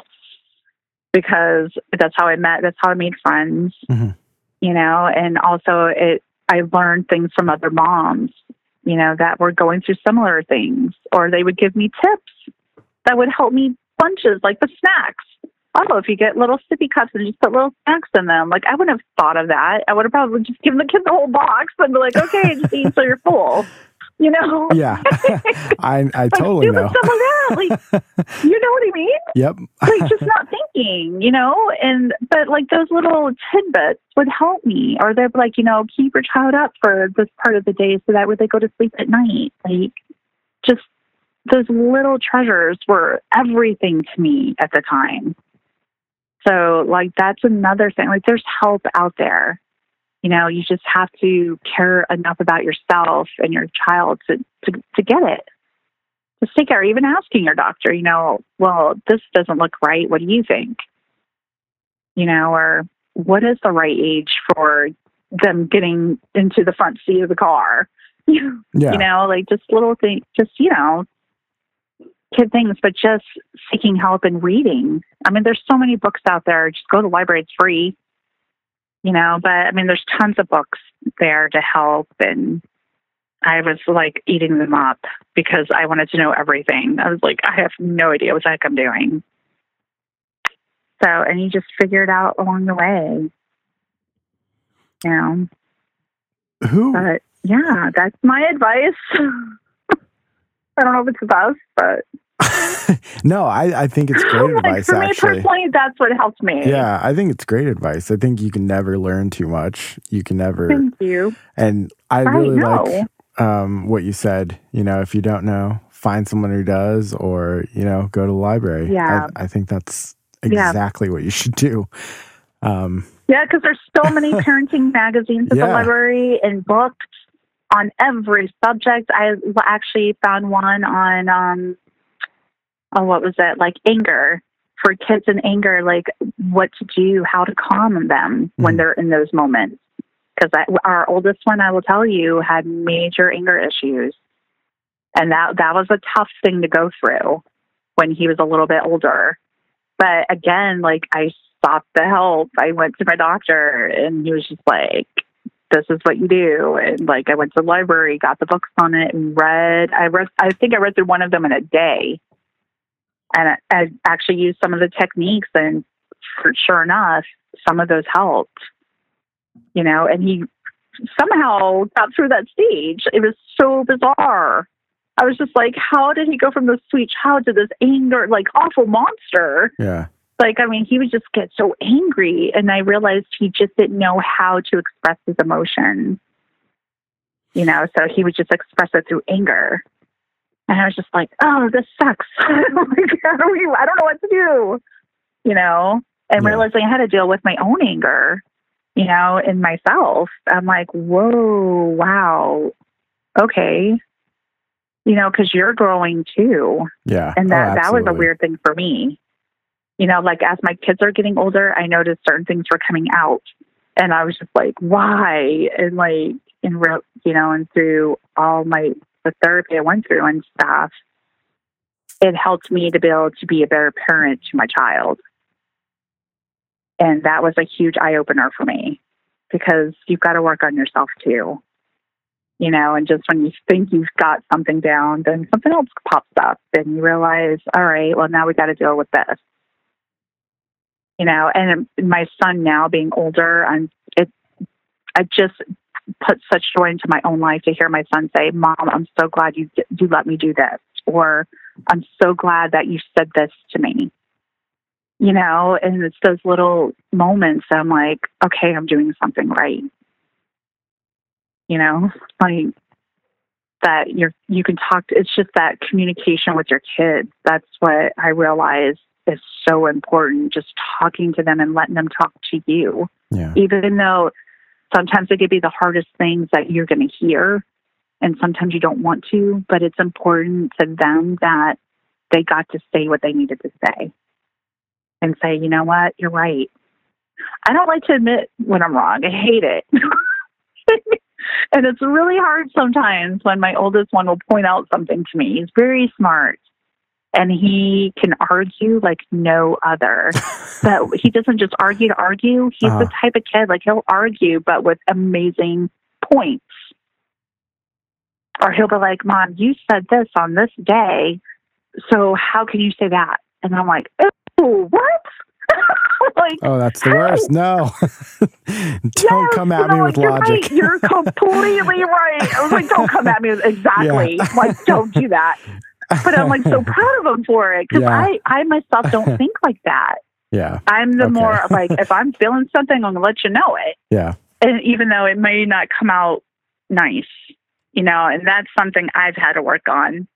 because that's how I met, that's how I made friends, mm-hmm. you know, and also it, I learned things from other moms, you know, that were going through similar things, or they would give me tips that would help me bunches, like the snacks. Oh, if you get little sippy cups and just put little snacks in them. Like, I wouldn't have thought of that. I would have probably just given the kid the whole box and be like, okay, just eat until you're full. You know? Yeah. I I totally like, know. Stuff like that. Like, you know what I mean? Yep. Like, just not thinking, you know? And, but like those little tidbits would help me. Or they're like, you know, keep your child up for this part of the day so that way they go to sleep at night. Like, just those little treasures were everything to me at the time. So, like, that's another thing. Like, there's help out there. You know, you just have to care enough about yourself and your child to, to, to get it. Just take care. Even asking your doctor, you know, well, this doesn't look right. What do you think? You know, or what is the right age for them getting into the front seat of the car? Yeah. You know, like just little things, just, you know, kid things, but just seeking help and reading. I mean, there's so many books out there. Just go to the library. It's free, you know, but I mean, there's tons of books there to help. And I was like eating them up because I wanted to know everything. I was like, I have no idea what the heck I'm doing. So, and you just figure it out along the way, you know. Who? But yeah, that's my advice. I don't know if it's the best, but no, I, I think it's great like, advice. For me actually, personally, that's what helped me. Yeah, I think it's great advice. I think you can never learn too much. You can never. Thank you. And I I really know. like um, what you said. You know, if you don't know, find someone who does, or you know, go to the library. Yeah, I, I think that's exactly yeah. what you should do. Um, yeah, because there's so many parenting magazines at yeah. the library and books on every subject. I actually found one on, um, oh, what was it? Like anger, for kids in anger, like what to do, how to calm them mm-hmm. when they're in those moments. Because our oldest one, I will tell you, had major anger issues. And that, that was a tough thing to go through when he was a little bit older. But again, like I sought the help. I went to my doctor and he was just like, this is what you do. And like, I went to the library, got the books on it and read, I read, I think I read through one of them in a day. And I, I actually used some of the techniques, and for sure enough, some of those helped, you know, and he somehow got through that stage. It was so bizarre. I was just like, how did he go from this sweet child to this anger, like awful monster? Yeah. Like, I mean, he would just get so angry, and I realized he just didn't know how to express his emotions, you know, so he would just express it through anger. And I was just like, oh, this sucks. like, I don't know what to do, you know, and yeah. realizing I had to deal with my own anger, you know, in myself. I'm like, whoa, wow. Okay. You know, because you're growing too. Yeah. And that, oh, that was a weird thing for me. You know, like as my kids are getting older, I noticed certain things were coming out. And I was just like, why? And like, in real, you know, and through all my, the therapy I went through and stuff, it helped me to be able to be a better parent to my child. And that was a huge eye opener for me, because you've got to work on yourself too. You know, and just when you think you've got something down, then something else pops up and you realize, all right, well, now we got to deal with this. You know, and my son now being older, I'm, it, I just put such joy into my own life to hear my son say, Mom, I'm so glad you, you let me do this. Or I'm so glad that you said this to me. You know, and it's those little moments that I'm like, okay, I'm doing something right. You know, like that you're, you can talk to, it's just that communication with your kids. That's what I realized is so important. Just talking to them and letting them talk to you. Yeah. Even though sometimes it could be the hardest things that you're going to hear, and sometimes you don't want to, but it's important to them that they got to say what they needed to say and say, you know what, you're right. I don't like to admit when I'm wrong. I hate it. And it's really hard sometimes when my oldest one will point out something to me. He's very smart and he can argue like no other. But he doesn't just argue to argue. He's uh-huh. the type of kid, like he'll argue, but with amazing points. Or he'll be like, Mom, you said this on this day, so how can you say that? And I'm like, oh, what? Like, oh, that's the worst. No. Don't yes, come at you know, me with you're logic. Right. You're completely right. I was like, don't come at me with, exactly. Yeah. Like, don't do that. But I'm like so proud of him for it, because yeah. I, I myself don't think like that. Yeah. I'm the okay. more like, if I'm feeling something, I'm going to let you know it. Yeah. And even though it may not come out nice, you know, and that's something I've had to work on.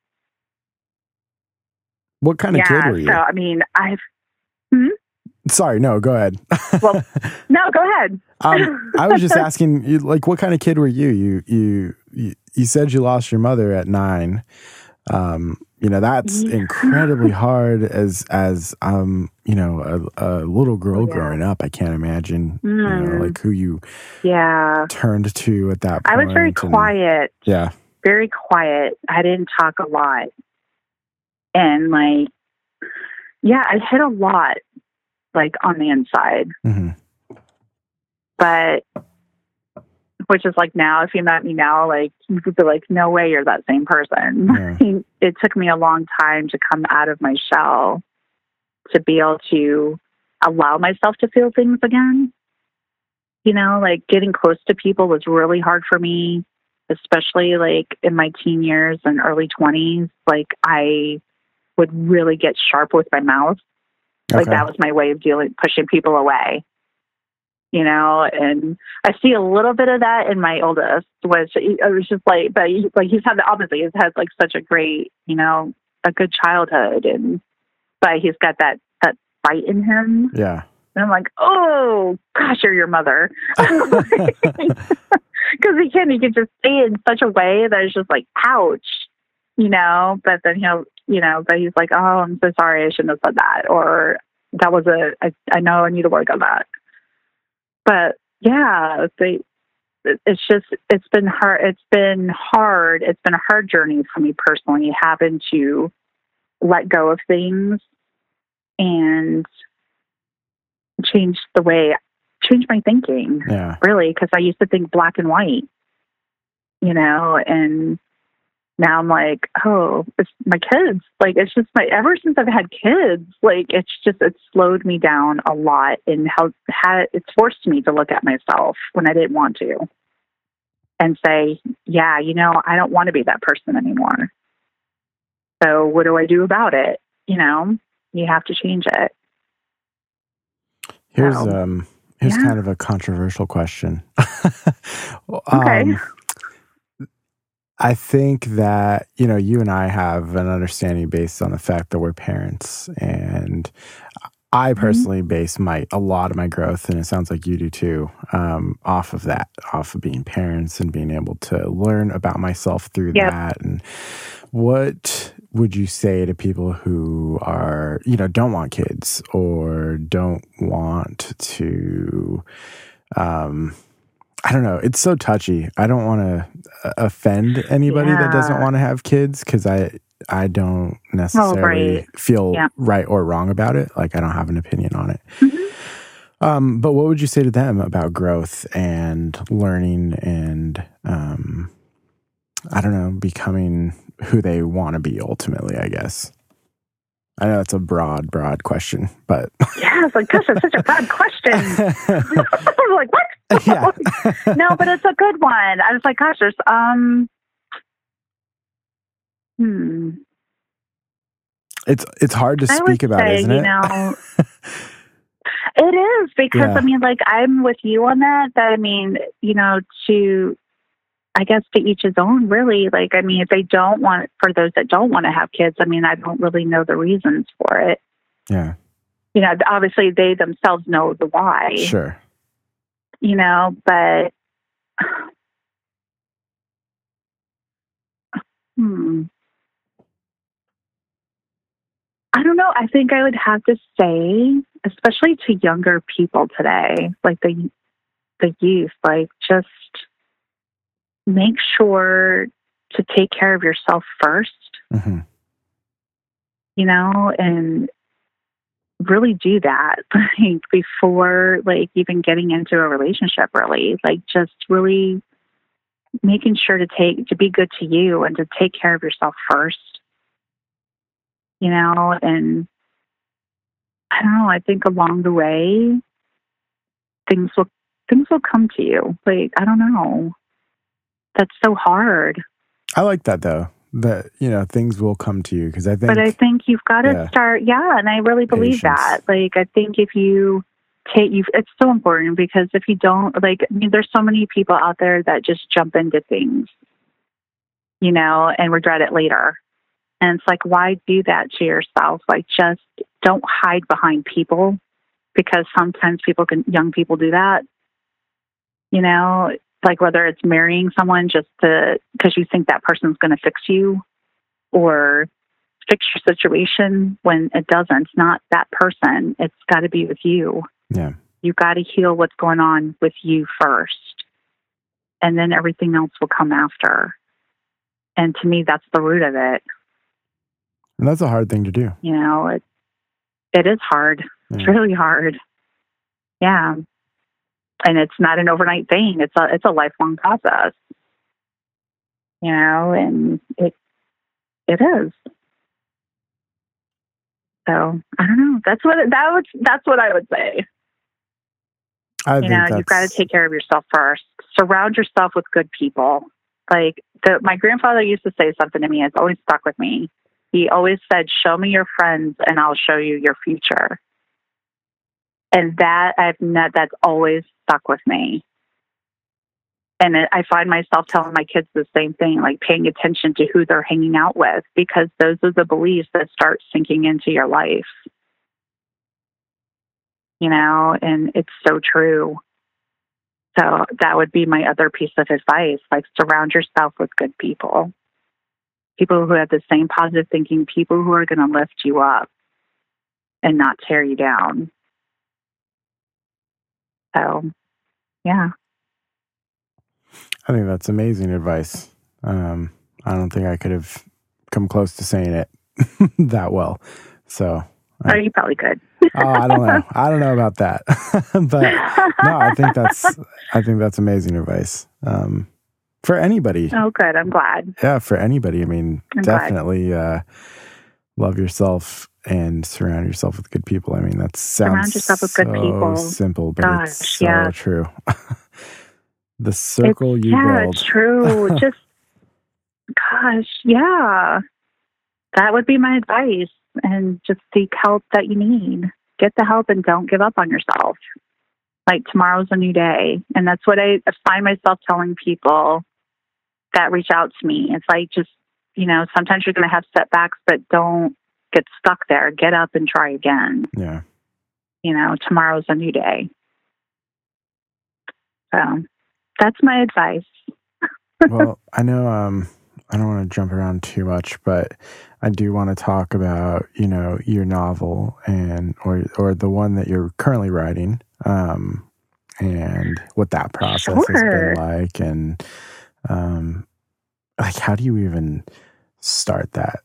What kind of yeah, kid were you? So, I mean, I've, hmm? Sorry, no, go ahead. Well, no, go ahead. um, I was just asking, you, like, what kind of kid were you? You, you, you, you said you lost your mother at nine. Um, you know, that's yeah. incredibly hard as, as, um, you know, a, a little girl yeah. growing up. I can't imagine, mm. you know, like who you yeah. turned to at that point. I was very quiet. And, yeah. very quiet. I didn't talk a lot. And like, yeah, I hid a lot, like on the inside. Mm-hmm. But, which is like now, if you met me now, like you could be like, no way you're that same person. Yeah. It took me a long time to come out of my shell to be able to allow myself to feel things again. You know, like getting close to people was really hard for me, especially like in my teen years and early twenties. Like I would really get sharp with my mouth. Like Okay. that was my way of dealing, pushing people away. You know, and I see a little bit of that in my oldest, which it was just like, but he, like he's had the opposite. He's had like such a great, you know, a good childhood, and but he's got that that fight in him. Yeah. And I'm like, oh gosh, you're your mother, because he can he can just say it in such a way that it's just like, ouch, you know. But then he'll, you know, but he's like, oh, I'm so sorry, I shouldn't have said that, or that was a, I, I know I need to work on that. But yeah, they, it's just, it's been hard. It's been hard. It's been a hard journey for me personally, having to let go of things and change the way, change my thinking. Yeah. Really. Cause I used to think black and white, you know, and now I'm like, oh, it's my kids. Like, it's just my, ever since I've had kids, like, it's just, it's slowed me down a lot and how, how it's forced me to look at myself when I didn't want to and say, yeah, you know, I don't want to be that person anymore. So what do I do about it? You know, you have to change it. Here's, so, um, here's yeah. kind of a controversial question. Okay. um, I think that, you know, you and I have an understanding based on the fact that we're parents, and I personally base my, a lot of my growth, and it sounds like you do too, um, off of that, off of being parents and being able to learn about myself through Yep. that. And what would you say to people who are, you know, don't want kids or don't want to, um, I don't know. It's so touchy. I don't want to offend anybody Yeah. that doesn't want to have kids, because I I don't necessarily Oh, right. feel Yeah. right or wrong about it. Like, I don't have an opinion on it. Mm-hmm. Um, but what would you say to them about growth and learning and, um, I don't know, becoming who they want to be ultimately, I guess? I know that's a broad, broad question, but... Yeah, it's like, gosh, that's such a broad question. I'm like, what? Yeah. No, but it's a good one. I was like, gosh, there's, um, hmm. It's it's hard to I speak would about, say, isn't you it? know, it is because, Yeah. I mean, like, I'm with you on that, that, I mean, you know, to, I guess to each his own, really. Like, I mean, if they don't want, for those that don't want to have kids, I mean, I don't really know the reasons for it. Yeah. You know, obviously they themselves know the why. Sure. You know, but hmm. I don't know. I think I would have to say, especially to younger people today, like the the youth, like just make sure to take care of yourself first. Mm-hmm. You know, and really do that like before like even getting into a relationship, really. Like just really making sure to take to be good to you and to take care of yourself first. You know, and I don't know, I think along the way things will things will come to you. Like, I don't know. That's so hard. I like that though. That, you know, things will come to you, because I think. But I think you've got to yeah. start. Yeah, and I really believe Patience. that. Like, I think if you take, you, it's so important, because if you don't, like, I mean, there's so many people out there that just jump into things, you know, and regret it later. And it's like, why do that to yourself? Like, just don't hide behind people, because sometimes people can, young people do that, you know, like whether it's marrying someone just to, because you think that person's going to fix you or fix your situation, when it doesn't. It's not that person. It's got to be with you. Yeah. You got to heal what's going on with you first, and then everything else will come after. And to me, that's the root of it. And that's a hard thing to do. You know, it, it is hard. Yeah. It's really hard. Yeah. And it's not an overnight thing. It's a, it's a lifelong process, you know, and it, it is. So I don't know. That's what, that would, that's what I would say. I you know, you've got to take care of yourself first. Surround yourself with good people. Like the, my grandfather used to say something to me. It's always stuck with me. He always said, show me your friends and I'll show you your future. And that I've not, that's always stuck with me. And it, I find myself telling my kids the same thing, like paying attention to who they're hanging out with, because those are the beliefs that start sinking into your life. You know, and it's so true. So that would be my other piece of advice, like surround yourself with good people. People who have the same positive thinking, people who are going to lift you up and not tear you down. So, yeah. I think that's amazing advice. Um, I don't think I could have come close to saying it that well. So, oh, you probably could. oh, I don't know. I don't know about that, but no, I think that's I think that's amazing advice um, for anybody. Oh, good. I'm glad. Yeah, for anybody. I mean, I'm definitely uh, love yourself and surround yourself with good people. I mean, that sounds surround yourself with so good people. Simple, but Gosh, it's so yeah. true. The circle it's, you yeah, build. It's true. Just, gosh, yeah. That would be my advice. And just seek help that you need. Get the help and don't give up on yourself. Like tomorrow's a new day. And that's what I find myself telling people that reach out to me. It's like, just, you know, sometimes you're going to have setbacks, but don't get stuck there. Get up and try again. Yeah. You know, tomorrow's a new day. So that's my advice. Well, I know um, I don't want to jump around too much, but I do want to talk about, you know, your novel and or or the one that you're currently writing, um, and what that process Sure. has been like, and um, like how do you even start that?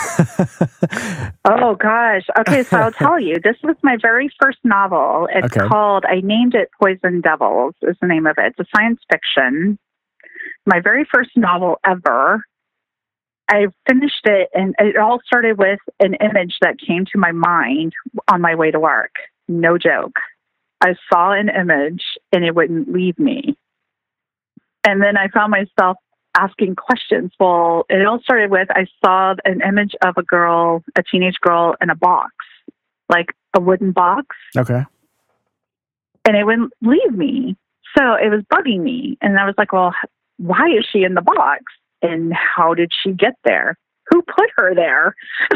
Oh gosh. Okay, so I'll tell you. This was my very first novel. It's okay. called, I named it Poison Devils is the name of it. It's a science fiction. My very first novel ever. I finished it, and it all started with an image that came to my mind on my way to work. No joke. I saw an image, and it wouldn't leave me. And then I found myself asking questions. Well, it all started with, I saw an image of a girl, a teenage girl in a box, like a wooden box. Okay. And it wouldn't leave me. So it was bugging me. And I was like, well, why is she in the box? And how did she get there? Who put her there?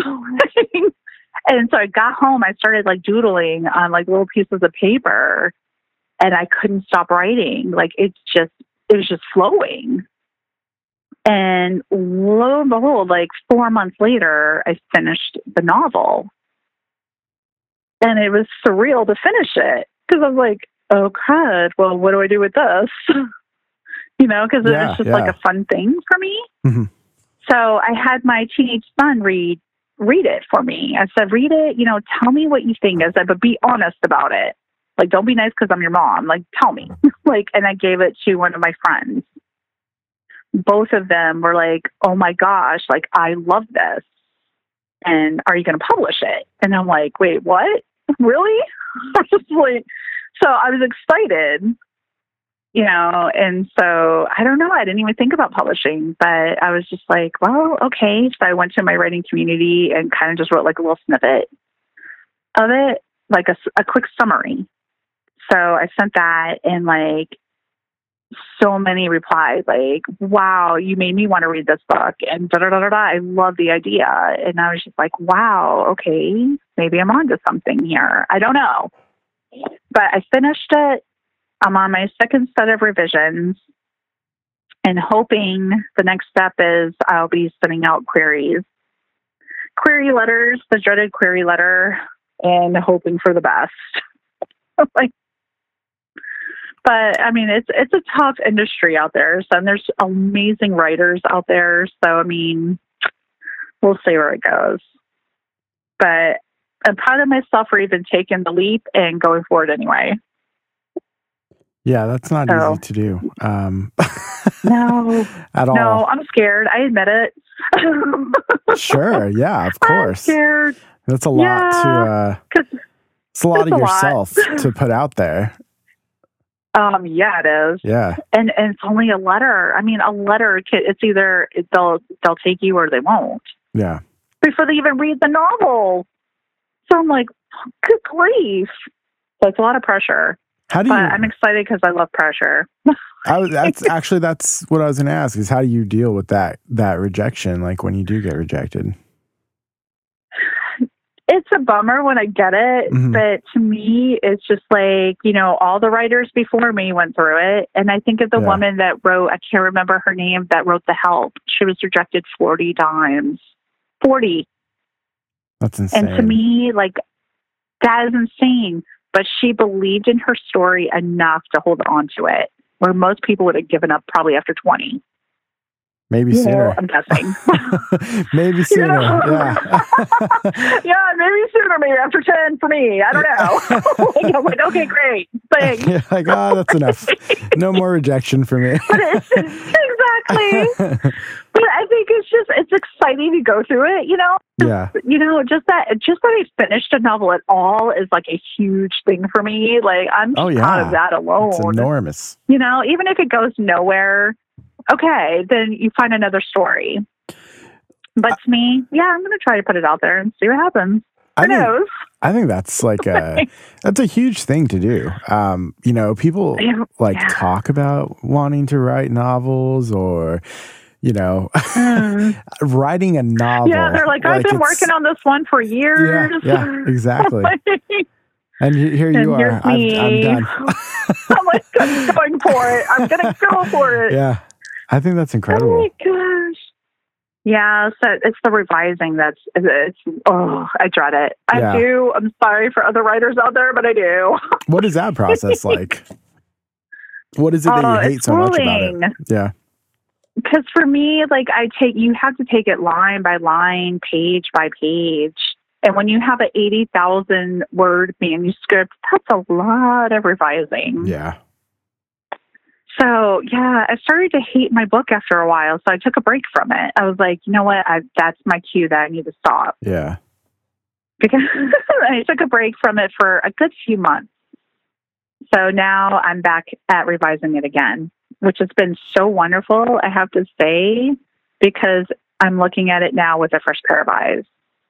And so I got home, I started like doodling on like little pieces of paper, and I couldn't stop writing. Like it's just, it was just flowing. And lo and behold, like four months later, I finished the novel. And it was surreal to finish it because I was like, oh, crud. Well, what do I do with this? You know, because yeah, it was just yeah. like a fun thing for me. Mm-hmm. So I had my teenage son read read it for me. I said, read it, you know, tell me what you think. I said, but be honest about it. Like, don't be nice because I'm your mom. Like, tell me. Like, and I gave it to one of my friends. Both of them were like, oh my gosh, like, I love this. And are you going to publish it? And I'm like, wait, what? Really? I was like, so I was excited. You know, and so I don't know. I didn't even think about publishing, but I was just like, well, okay. So I went to my writing community and kind of just wrote like a little snippet of it, like a, a quick summary. So I sent that, and like so many replies, like, wow, you made me want to read this book, and da da da da da. I love the idea. And I was just like, wow, okay, maybe I'm onto something here. I don't know. But I finished it. I'm on my second set of revisions, and hoping the next step is I'll be sending out queries, query letters, the dreaded query letter, and hoping for the best. Like, But I mean, it's it's a tough industry out there. So and there's amazing writers out there. So I mean, we'll see where it goes. But I'm proud of myself for even taking the leap and going forward anyway. Yeah, that's not so, easy to do. Um, no, at all. No, I'm scared. I admit it. Sure. Yeah, of course. I'm scared. That's a lot yeah, to. Uh, it's a lot of yourself to put out there. Um. Yeah, it is. Yeah. And and it's only a letter. I mean, a letter. It's either they'll they'll take you or they won't. Yeah. Before they even read the novel. So I'm like, good grief. So it's a lot of pressure. How do but you? I'm excited because I love pressure. I was, that's actually that's what I was going to ask is how do you deal with that that rejection? Like when you do get rejected. It's a bummer when I get it, mm-hmm. but to me, it's just like, you know, all the writers before me went through it. And I think of the yeah. woman that wrote, I can't remember her name, that wrote The Help. She was rejected forty times. forty. That's insane. And to me, like, that is insane. But she believed in her story enough to hold on to it, where most people would have given up probably after twenty. Maybe you sooner. Know, I'm guessing. Maybe sooner. You know? Yeah. yeah, maybe sooner. Maybe after ten for me. I don't know. like, I'm like, okay, great. Thanks. Yeah, like, oh, that's enough. No more rejection for me. But it's, exactly. But I think it's just, it's exciting to go through it, you know? Yeah. You know, just that, just that I finished a novel at all is like a huge thing for me. Like, I'm oh, yeah. proud of that alone. It's enormous. You know, even if it goes nowhere, okay, then you find another story. But to me, yeah, I'm going to try to put it out there and see what happens. Who I think, knows? I think that's like a, that's a huge thing to do. Um, you know, people like yeah. talk about wanting to write novels or, you know, mm. writing a novel. Yeah, they're like, I've like been working on this one for years. Yeah, yeah exactly. And here you and are. I'm, I'm done. I'm like, I'm going for it. I'm going to go for it. Yeah. I think that's incredible. Oh, my gosh. Yeah, so it's the revising that's, it's, oh, I dread it. I yeah. do. I'm sorry for other writers out there, but I do. What is that process like? What is it that uh, you hate so grueling. much about it? Yeah. Because for me, like, I take, you have to take it line by line, page by page. And when you have an eighty thousand word manuscript, that's a lot of revising. Yeah. So, yeah, I started to hate my book after a while. So I took a break from it. I was like, you know what? I, that's my cue that I need to stop. Yeah. Because I took a break from it for a good few months. So now I'm back at revising it again, which has been so wonderful, I have to say, because I'm looking at it now with a fresh pair of eyes.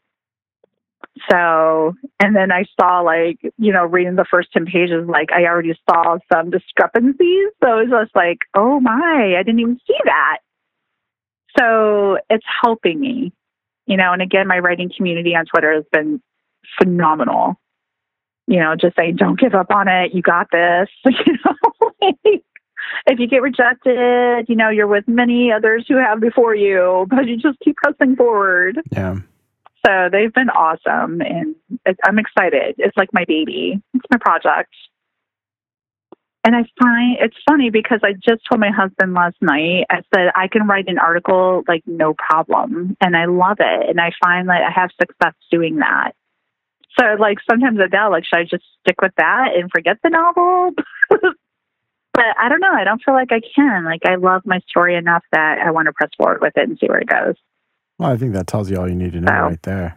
So, and then I saw, like, you know, reading the first ten pages, like, I already saw some discrepancies. So it was just like, oh my, I didn't even see that. So it's helping me, you know, and again, my writing community on Twitter has been phenomenal. You know, just saying, don't give up on it. You got this. You know, if you get rejected, you know, you're with many others who have before you, but you just keep pressing forward. Yeah. So they've been awesome, and it, I'm excited. It's like my baby. It's my project. And I find it's funny because I just told my husband last night, I said, I can write an article like no problem. And I love it. And I find that I have success doing that. So like sometimes I doubt, like, should I just stick with that and forget the novel? But I don't know. I don't feel like I can. Like, I love my story enough that I want to press forward with it and see where it goes. Well, I think that tells you all you need to know so. right there.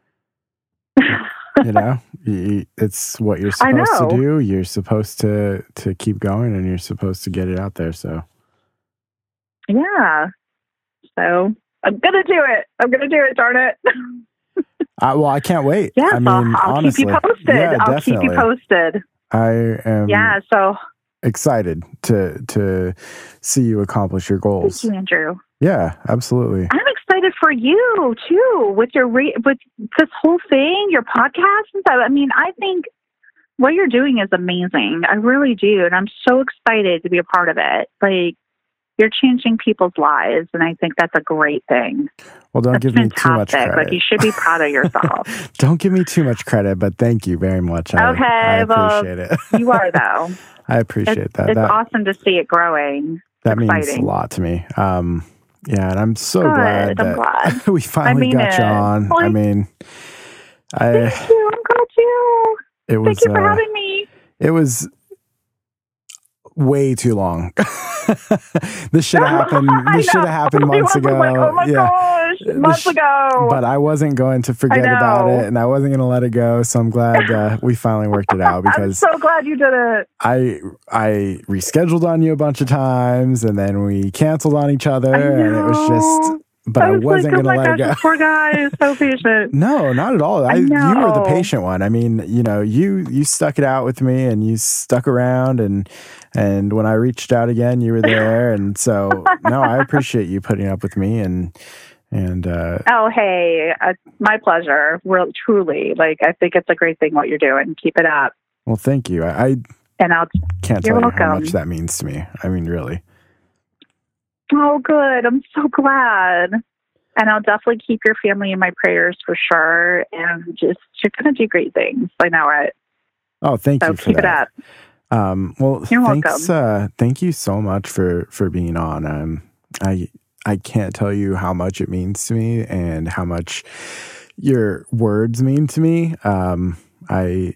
You know, it's what you're supposed to do. You're supposed to, to keep going, and you're supposed to get it out there. So, yeah. So I'm gonna do it. I'm gonna do it. Darn it. uh, well, I can't wait. Yeah, I mean, I'll, I'll honestly, keep you posted. yeah, I'll definitely. keep you posted. I am. Yeah. So excited to to see you accomplish your goals. Thank you, Andrew. Yeah, absolutely. I'm excited for you too with your re- with this whole thing, your podcast and stuff. I mean, I think what you're doing is amazing. I really do, and I'm so excited to be a part of it. Like, you're changing people's lives, and I think that's a great thing. Well, don't that's give fantastic. me too much credit. Like, you should be proud of yourself. Don't give me too much credit, but thank you very much. I, okay, I well, appreciate it. You are, though. I appreciate it's, that. It's that, awesome to see it growing. That Exciting. means a lot to me. Um, yeah, and I'm so Good, glad I'm that glad. we finally I mean got it. you on. Like, I mean, I. Thank you. I'm glad you. It was. Thank you for uh, having me. It was way too long. This should have happened. This should have happened months ago. Like, oh my yeah. gosh, months sh- ago. But I wasn't going to forget about it, and I wasn't going to let it go. So I'm glad uh, we finally worked it out because I'm so glad you did it. I I rescheduled on you a bunch of times, and then we canceled on each other, and it was just. But I, I was wasn't like, going to oh let gosh, it go. Poor guy is so patient. No, not at all. I, I you were the know. patient one. I mean, you know, you you stuck it out with me, and you stuck around, and and when I reached out again, you were there, and so no, I appreciate you putting up with me, and and uh, Oh, hey, uh, my pleasure. Real, truly, like I think it's a great thing what you're doing. Keep it up. well, thank you. I, I And I'll. can't You're tell you how welcome. much that means to me. I mean, really. Oh, good. I'm so glad. And I'll definitely keep your family in my prayers for sure. And just, you're going to do great things. I know it. Oh, thank So you for keep that. it up. Um, well, You're thanks. welcome. Uh, thank you so much for for being on. Um, I I can't tell you how much it means to me and how much your words mean to me. Um, I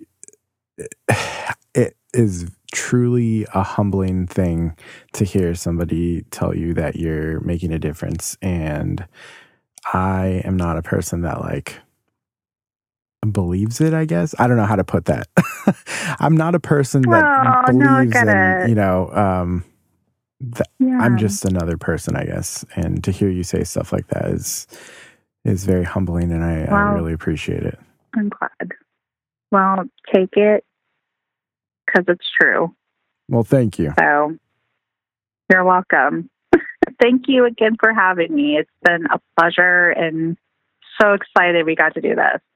it is truly a humbling thing to hear somebody tell you that you're making a difference, and I am not a person that like believes it, I guess. I don't know how to put that. I'm not a person that Oh, no, I believes get in, it. you know, um, th- Yeah. I'm just another person, I guess. And to hear you say stuff like that is is very humbling, and I, I Wow. really appreciate it. I'm glad. Well, take it because it's true. Well, thank you. So you're welcome. Thank you again for having me. It's been a pleasure and so excited we got to do this.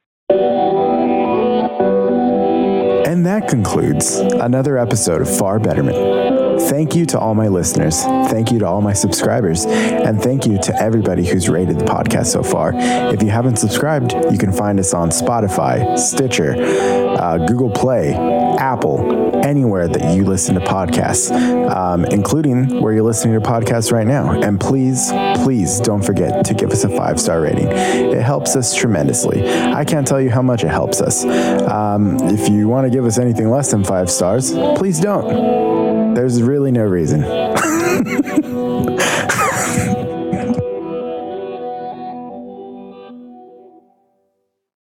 And that concludes another episode of Far Betterment. Thank you to all my listeners. Thank you to all my subscribers. And thank you to everybody who's rated the podcast so far. If you haven't subscribed, you can find us on Spotify, Stitcher, uh, Google Play, Apple, anywhere that you listen to podcasts, um, including where you're listening to podcasts right now. And please, please don't forget to give us a five-star rating. It helps us tremendously. I can't tell you how much it helps us. Um, if you want to give us anything less than five stars, please don't. There's really no reason.